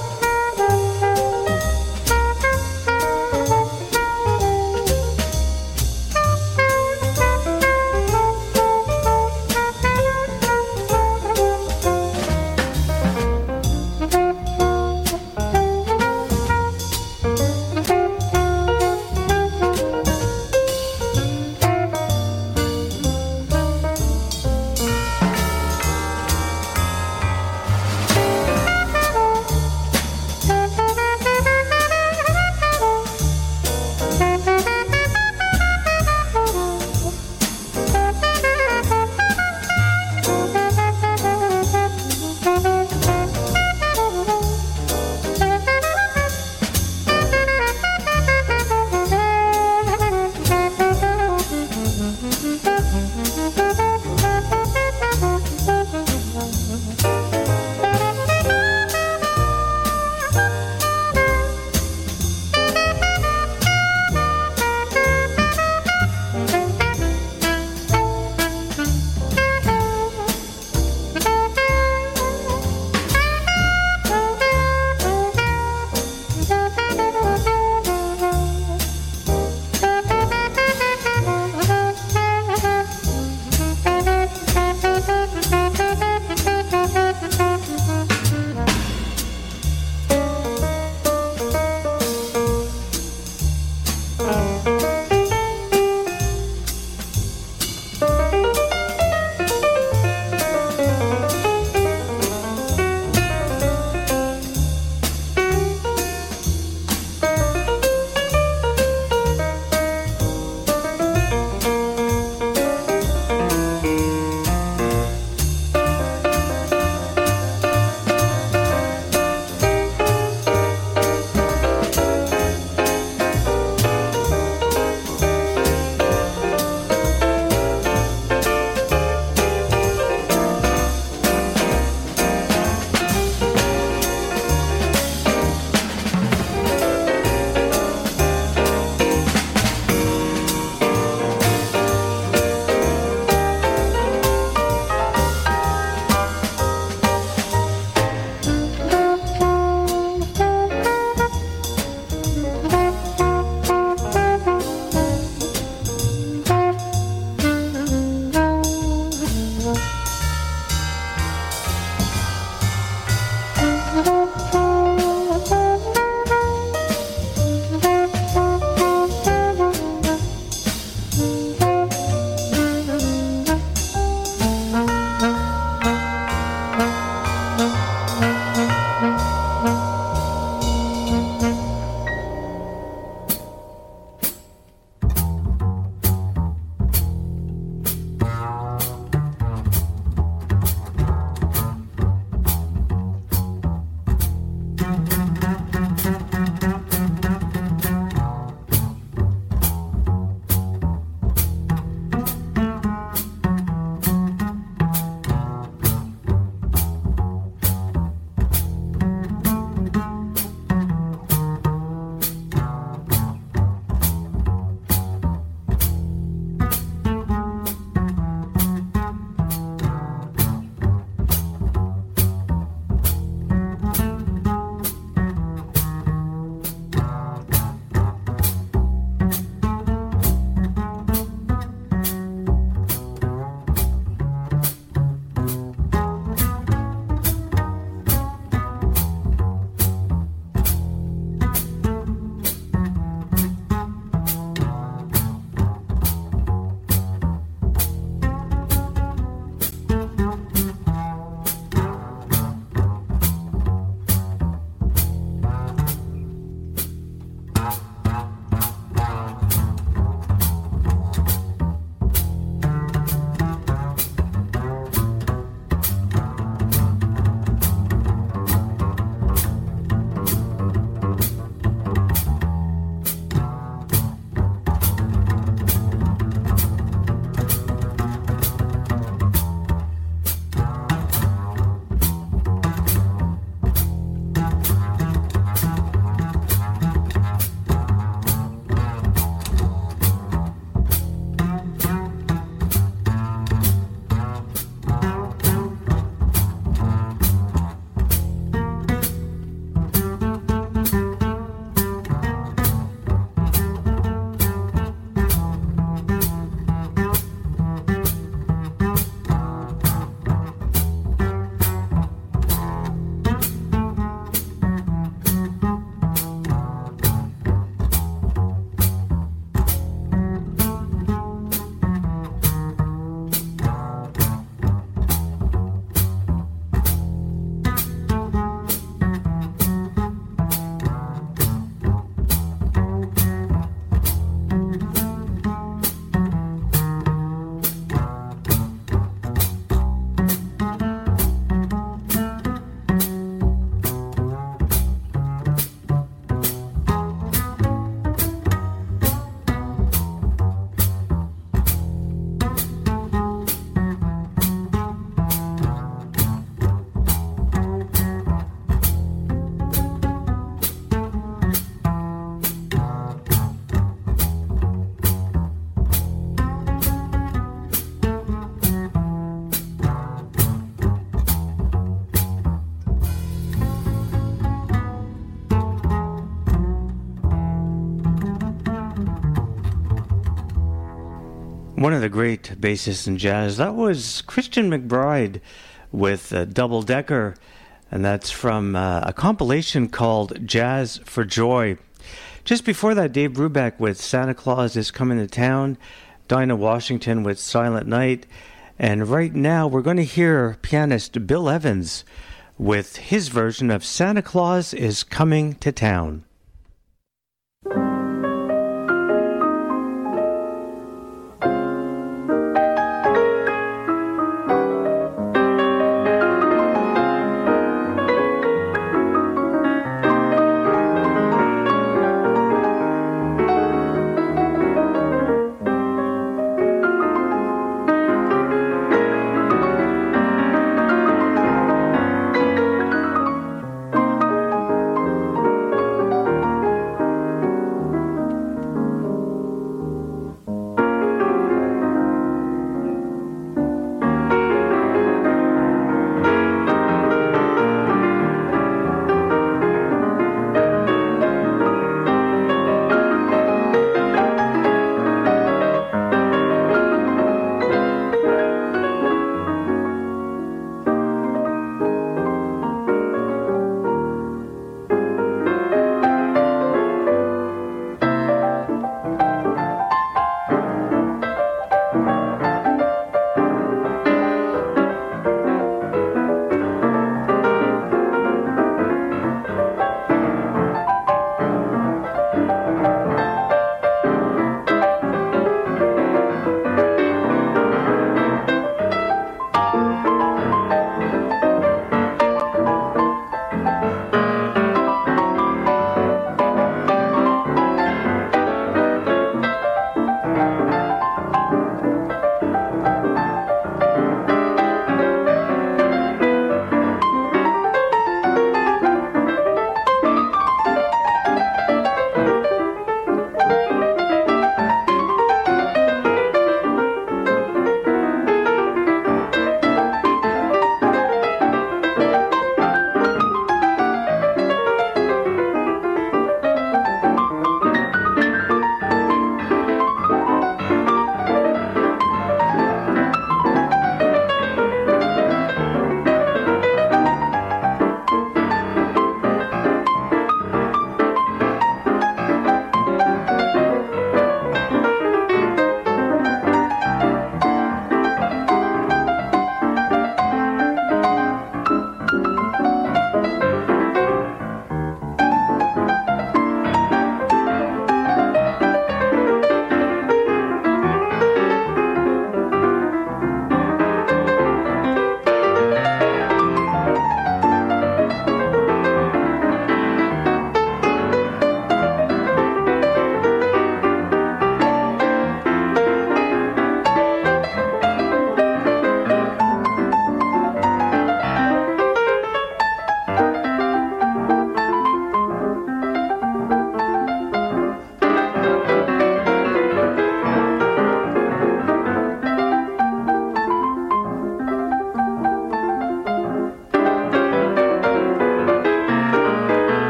one of the great bassists in jazz. That was Christian McBride with uh, Double Decker, and that's from uh, a compilation called Jazz for Joy. Just before that, Dave Brubeck with Santa Claus is Coming to Town, Dinah Washington with Silent Night, and right now we're going to hear pianist Bill Evans with his version of Santa Claus is Coming to Town.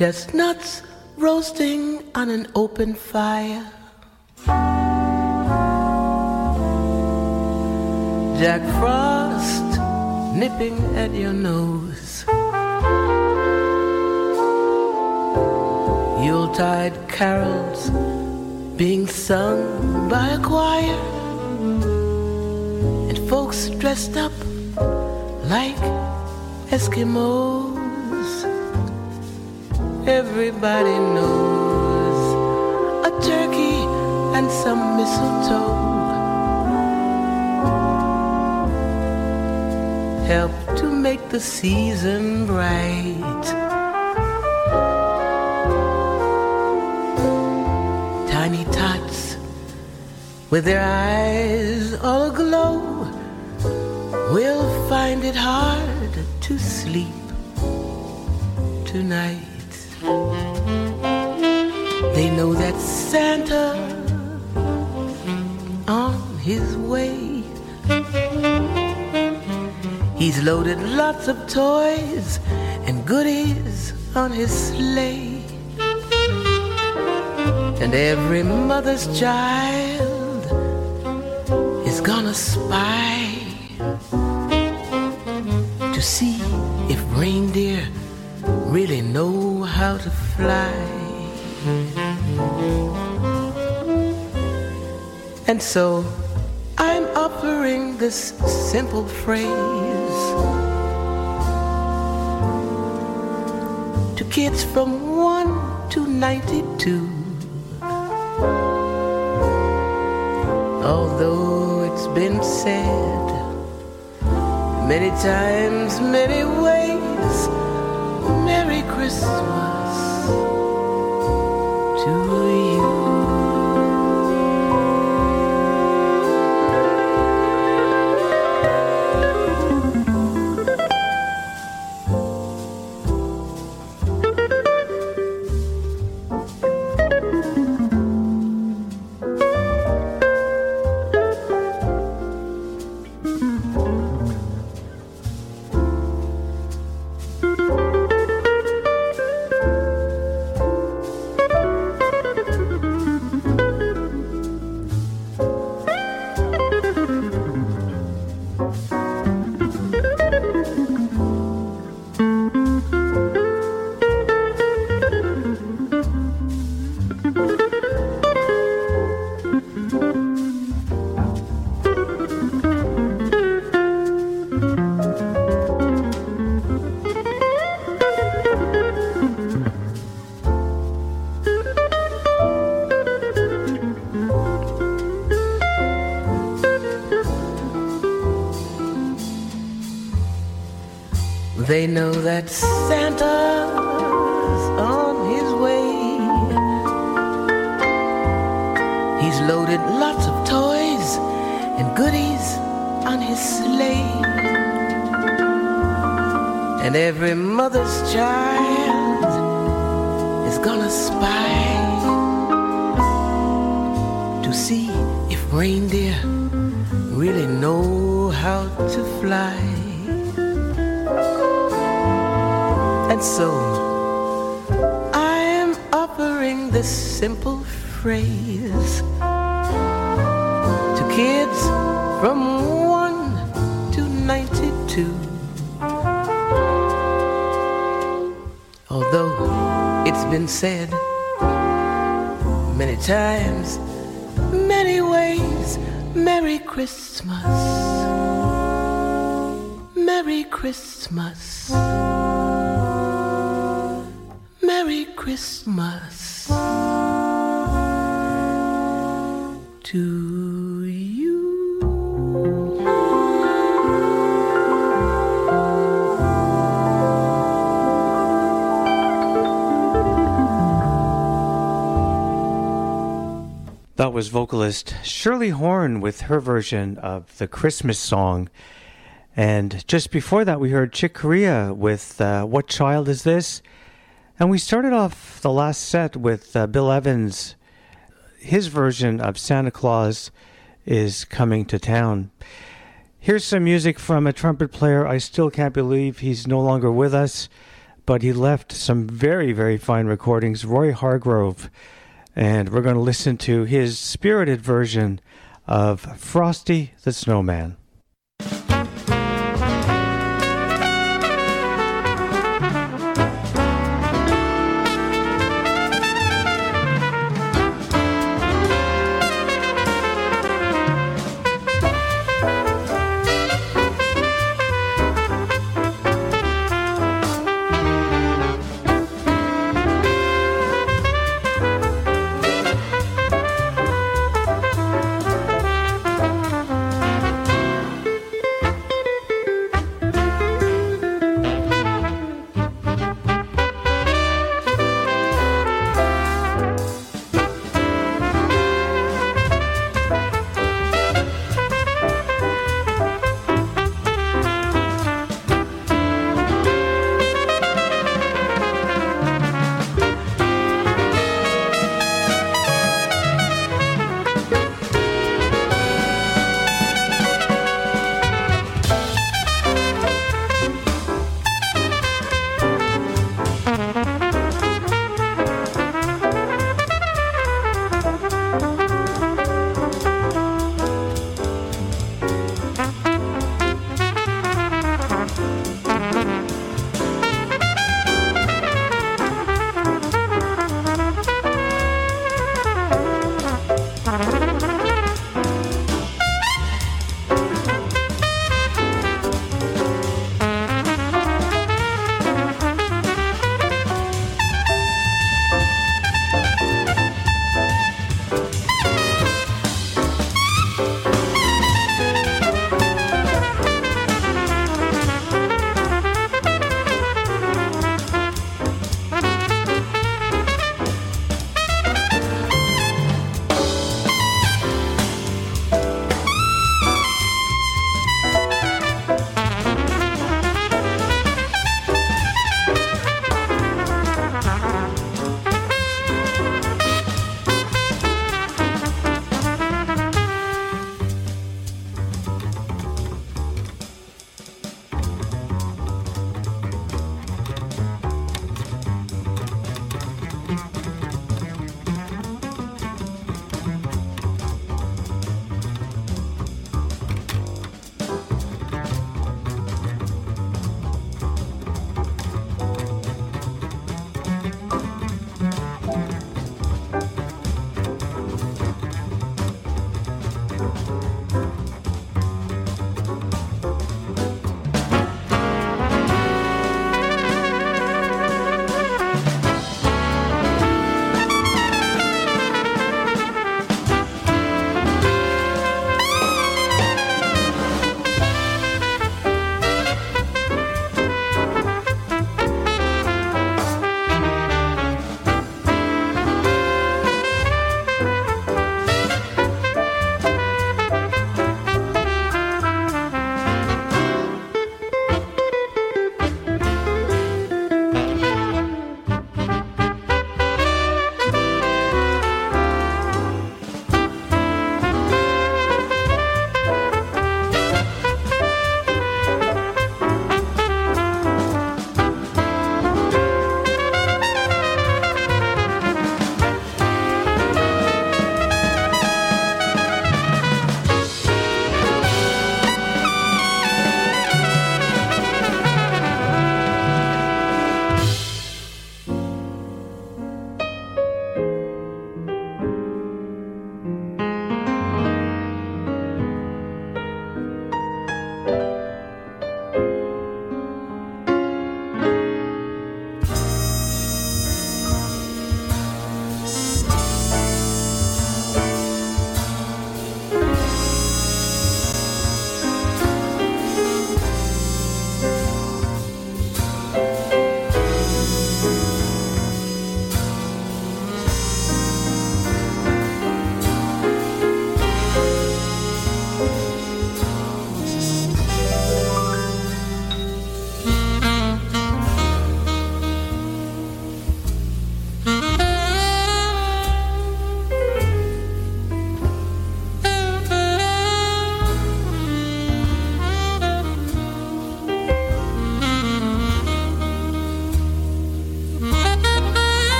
chestnuts roasting on an open fire, Jack Frost nipping at your nose, Yuletide carols being sung by a choir, and folks dressed up like Eskimos. Everybody knows a turkey and some mistletoe help to make the season bright. Tiny tots with their eyes all aglow will find it hard to sleep tonight. They know that Santa on his way. He's loaded lots of toys and goodies on his sleigh. And every mother's child is gonna spy to see if reindeer really know how to fly. And so I'm offering this simple phrase to kids from one to ninety-two. Although it's been said many times, many ways, Merry Christmas to you. They know that Santa's on his way. He's loaded lots of toys and goodies on his sleigh. And every mother's child is gonna spy to see if reindeer really know how to fly. And so I'm offering this simple phrase to kids from one to ninety-two. Although it's been said many times, many ways, Merry Christmas, Merry Christmas, Merry Christmas to you. That was vocalist Shirley Horn with her version of the Christmas song. And just before that, we heard Chick Corea with uh, What Child Is This? And we started off the last set with uh, Bill Evans. His version of Santa Claus is Coming to Town. Here's some music from a trumpet player I still can't believe he's no longer with us, but he left some very, very fine recordings. Roy Hargrove. And we're going to listen to his spirited version of Frosty the Snowman.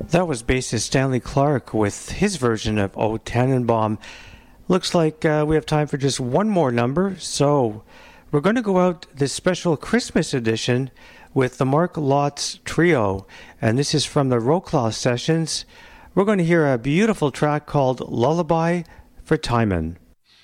That was bassist Stanley Clarke with his version of O Tannenbaum. Looks like uh, we have time for just one more number, so we're going to go out this special Christmas edition with the Mark Lotz Trio, and this is from the Rocklaw Sessions. We're going to hear a beautiful track called Lullaby for Timon.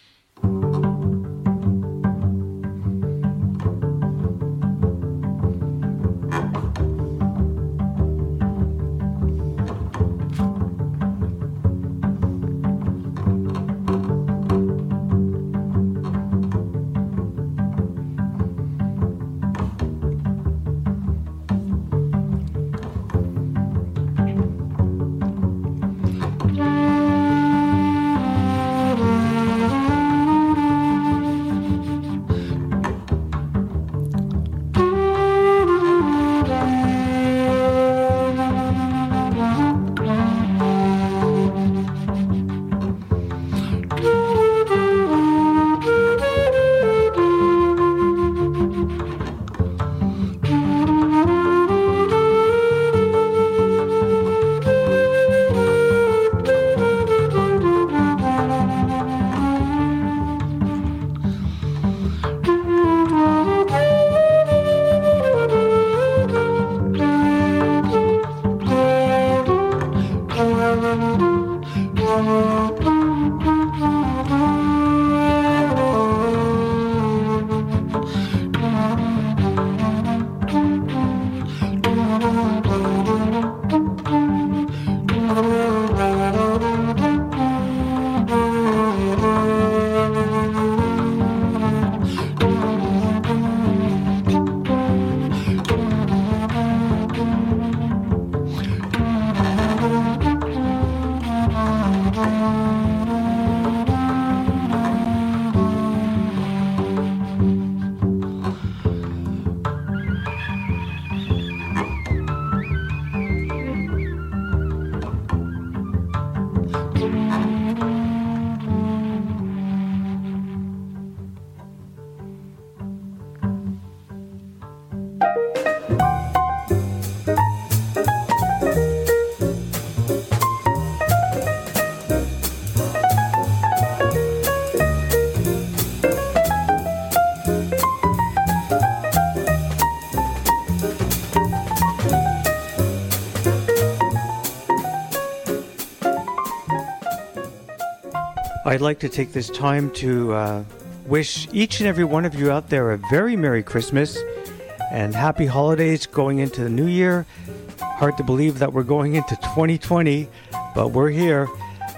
I'd like to take this time to uh, wish each and every one of you out there a very Merry Christmas and Happy Holidays going into the new year. Hard to believe that we're going into twenty twenty, but we're here.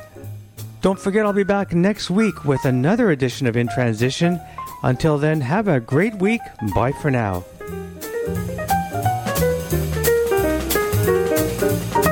Don't forget, I'll be back next week with another edition of In Transition. Until then, have a great week. Bye for now.